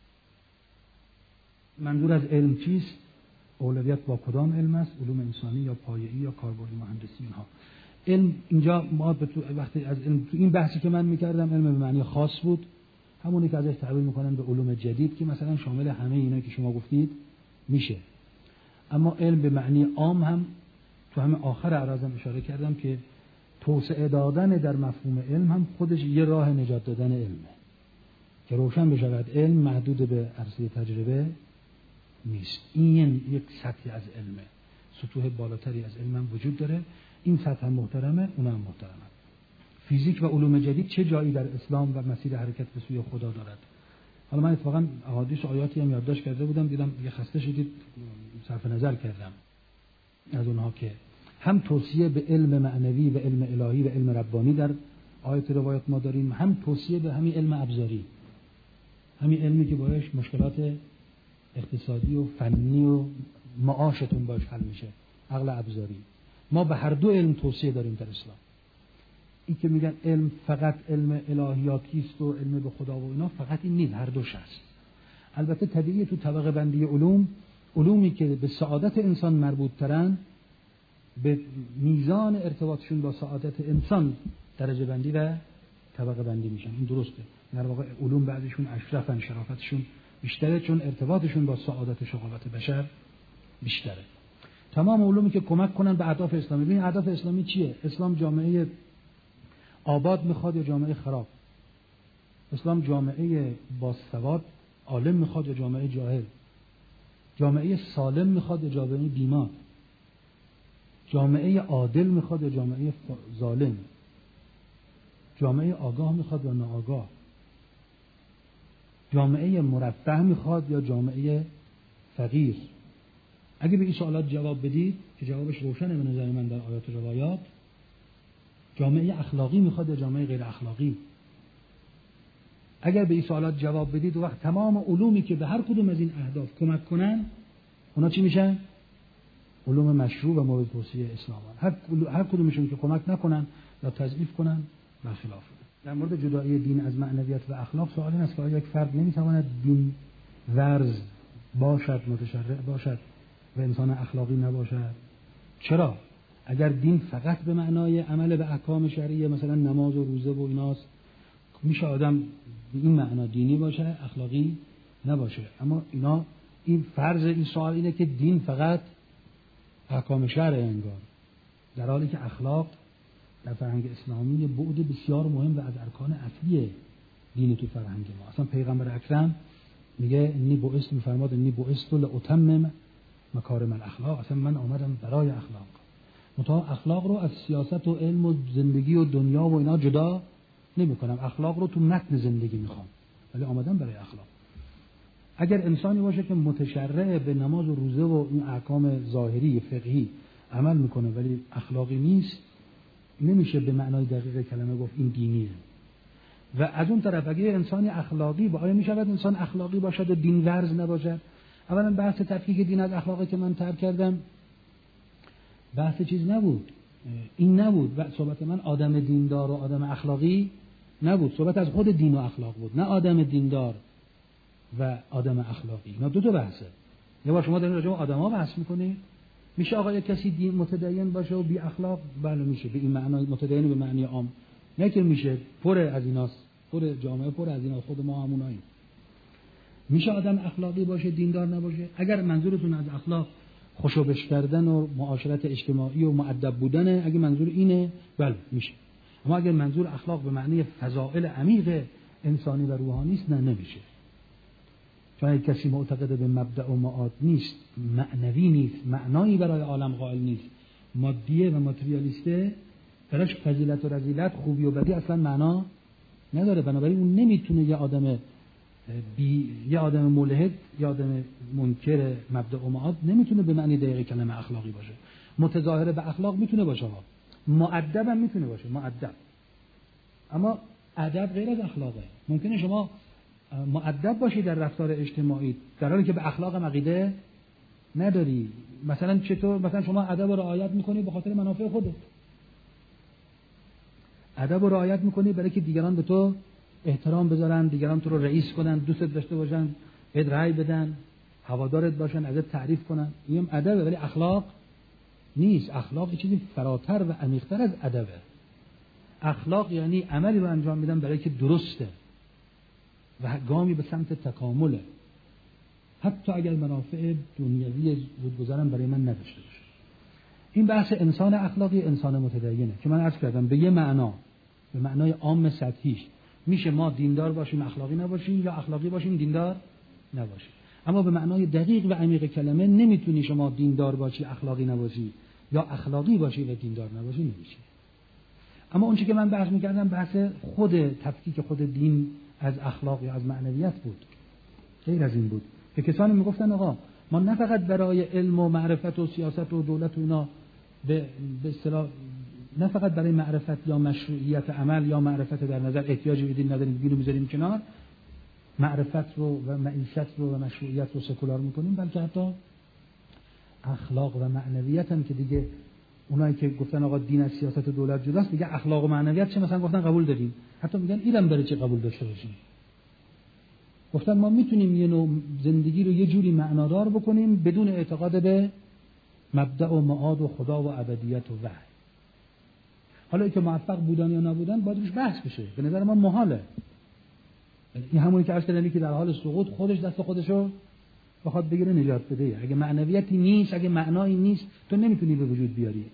منظور از علم چیست؟ اولویت با کدام علم است؟ علوم انسانی یا پایه‌ای یا کاربردی مهندسی اینها. علم اینجا ما به تو وقتی از علم تو این بحثی که من می‌کردم علم به معنی خاص بود، همونی که ازش تعبیر می‌کنن به علوم جدید که مثلا شامل همه اینا که شما گفتید میشه. اما علم به معنی عام هم تو همه آخر عرضم اشاره کردم که توسعه دادن در مفهوم علم هم خودش یه راه نجات دادن علمه که روشن بشود علم محدود به عرصه تجربه نیست. این یک سطحی از علمه، سطوح بالاتری از علم هم وجود داره. این سطح هم محترمه، اون هم محترمه. فیزیک و علوم جدید چه جایی در اسلام و مسیر حرکت به سوی خدا دارد؟ حالا من اتفاقا احادیث و آیاتی هم یادداشت کرده بودم، دیدم یه خسته شدید صرف نظر کردم از اونها که هم توصیه به علم معنوی و علم الهی و علم ربانی در آیات روایات ما داریم، هم توصیه به همین علم ابزاری، همین علمی که باهاش مشکلات اقتصادی و فنی و معاشتون باش حل میشه، عقل ابزاری. ما به هر دو علم توصیه داریم در اسلام. این که میگن علم فقط علم الهیاتی است و علم به خدا و اینا، فقط این نیست، هر دوش هست. البته طبیعیه تو طبقه بندی علوم، علومی که به سعادت انسان مربوط ترن به میزان ارتباطشون با سعادت انسان درجه بندی و طبقه بندی میشن. این درسته. در واقع علوم بعضیشون اشرفن، شرافتشون بیشتره چون ارتباطشون با سعادت و شقاوت بشر بیشتره. تمام علومی که کمک کنن به اهداف اسلامی. ببین اهداف اسلامی چیه؟ اسلام جامعه آباد میخواد یا جامعه خراب؟ اسلام جامعه باسواد عالم میخواد یا جامعه جاهل؟ جامعه سالم میخواد یا جامعه بیمار؟ جامعه عادل میخواد یا جامعه ظالم؟ جامعه آگاه میخواد یا ناآگاه؟ جامعه مرفه میخواد یا جامعه فقیر؟ اگه به این سوالات جواب بدید که جوابش روشنه به نظر من در آیات و روایات، جامعه اخلاقی میخواد یا جامعه غیر اخلاقی؟ اگر به این سوالات جواب بدید، وقت تمام علومی که به هر کدوم از این اهداف کمک کنن، اونا چی میشن؟ علوم مشروع و مورد توصیه اسلام. هر هر کدومشون که کمک نکنن یا تضعیف کنن، برخلاف. در مورد جدایی دین از معنویت و اخلاق سوال این است که آیا یک فرد نمیتواند دین ورز باشد، متشرع باشد و انسان اخلاقی نباشد؟ چرا؟ اگر دین فقط به معنای عمل به احکام شرعیه، مثلا نماز و روزه و ایناست، میشه آدم به این معنا دینی باشه، اخلاقی نباشه. اما اینا این فرض این سوال اینه که دین فقط احکام شرع انگار، در حالی که اخلاق در فرهنگ اسلامی بعد بسیار مهم و از ارکان اصلی دین تو فرهنگ ما. اصلا پیغمبر اکرم میگه انی بعثت، میفرماد انی بعثت لاتمم مکارم الاخلاق، اصلا من آمدم برای اخلاق. متأ اخلاق رو از سیاست و علم و زندگی و دنیا و اینا جدا نمی کنم، اخلاق رو تو متن زندگی میخوام، ولی آمدم برای اخلاق. اگر انسانی باشه که متشرع به نماز و روزه و این احکام ظاهری فقهی عمل میکنه ولی اخلاقی نیست، نمیشه به معنای دقیق کلمه گفت این دینیه. و از اون طرف اگر انسانی اخلاقی با، آیا میشود انسان اخلاقی باشد و دین ورز نباشد؟ اولا بحث تفکیک دین از اخلاقی که من طرح کردم بحث چیز نبود، این نبود. و صحبت من آدم دیندار و آدم اخلاقی نبود، صحبت از خود دین و اخلاق بود، نه آدم دیندار و آدم اخلاقی. اینا دو تا بحثه. یه بار شما دارید راجع به آدم‌ها بحث می‌کنید، میشه آقا یک کسی دین متدین باشه و بی اخلاق؟ بله میشه، به این معنای متدین به معنی عام، نه که میشه پر از ایناست، پر جامعه پر از اینا، خود ما هموناییم. میشه آدم اخلاقی باشه دیندار نباشه؟ اگر منظورتون از اخلاق خوشوبش کردن و معاشرت اجتماعی و مؤدب بودنه، اگه منظور اینه بله میشه. اما اگر منظور اخلاق به معنی فضائل عمیق انسانی و روحانی است، نه نمیشه. چون اگه کسی معتقد به مبدأ و معاد نیست، معنوی نیست، معنایی برای عالم قائل نیست، مادیه و ماتریالیسته، براش فضیلت و رذیلت، خوبی و بدی اصلا معنا نداره. بنابراین اون نمیتونه یه آدم بی یه آدم ملحد، یه آدم منکر مبدأ و معاد نمیتونه به معنی دقیق کلمه اخلاقی باشه. متظاهر به اخلاق میتونه باشه، مؤدب هم میتونه باشه، مؤدب. اما ادب غیر از اخلاقه. ممکنه شما مؤدب باشی در رفتار اجتماعی در حالی که به اخلاق هم عقیده نداری. مثلا چطور؟ مثلا شما ادب رو رعایت میکنی به خاطر منافع خودت، ادب رو رعایت میکنی برای که دیگران به تو احترام بذارن، دیگران تو رو رئیس کنن، دوستت داشته باشن، بهت رأی بدن، هوادارت باشن، ازت تعریف کنن. این ادبه، ولی اخلاق نیست. اخلاق یه چیزی فراتر و عمیق‌تر از ادبه. اخلاق یعنی عملی رو انجام میدن برای که درسته و گامی به سمت تکامله، حتی اگر منافع دنیوی زودگذرم برای من نداشته باشه. این بحث انسان اخلاقی انسان متدینه که من عرض کردم به یه معنا، به معنای عام سطحیش میشه ما دیندار باشیم اخلاقی نباشیم، یا اخلاقی باشیم دیندار نباشیم. اما به معنای دقیق و عمیق کلمه نمیتونی شما دیندار باشی اخلاقی نباشی، یا اخلاقی باشی و دیندار نباشی، نمیشه. اما اون چیزی که من بحث میکردم بحث خود تفکیک خود دین از اخلاق یا از معنویت بود، غیر از این بود که کسانی میگفتن آقا ما نه فقط برای علم و معرفت و سیاست و دولت و اینا به به اصطلاح نه فقط برای معرفت یا مشروعیت عمل یا معرفت در نظر احتیاجی به دین نداریم، دین رو میذاریم کنار، معرفت رو و معیشت رو و مشروعیت رو سکولار میکنیم، بلکه حتی اخلاق و معنویت هم که دیگه اونایی که گفتن آقا دین از سیاست و دولت جداست، دیگه اخلاق و معنویت چه مثلا گفتن قبول داریم، حتی میگن اینم برای چه قبول داشته باشیم. گفتن ما میتونیم یه نوع زندگی رو یه جوری معنادار بکنیم بدون اعتقاد به مبدأ و معاد و خدا و ابدیت و وحی. حالا اینکه موفق بودن یا نبودن باید روش بحث بشه، به نظر من محاله. این همونی که عرض کردم که در حال سقوط خودش دست خودشو بخواد بگیره نجات بده. اگه معنویتی نیست، اگه معنایی نیست، تو نمیتونی به وجود بیاری.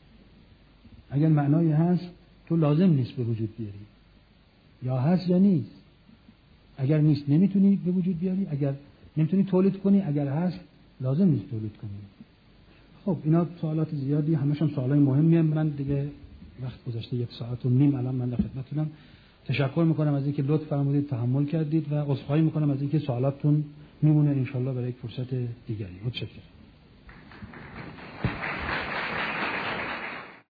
اگر معنایی هست تو لازم نیست به وجود بیاری، یا هست یا نیست. اگر نیست نمیتونی به وجود بیاری، اگر نمیتونی تولید کنی، اگر هست لازم نیست تولید کنی. خب اینا سوالات زیادی، همشون سوالای مهمیه. من دیگه وقت گذشته یک ساعت و نیم الان من در خدمتتونم. تشکر میکنم از اینکه لطف فرمودید تحمل کردید و عذرخواهی میکنم از اینکه سوالاتتون میمونه ان شاءالله برای یک فرصت دیگری. متشکرم.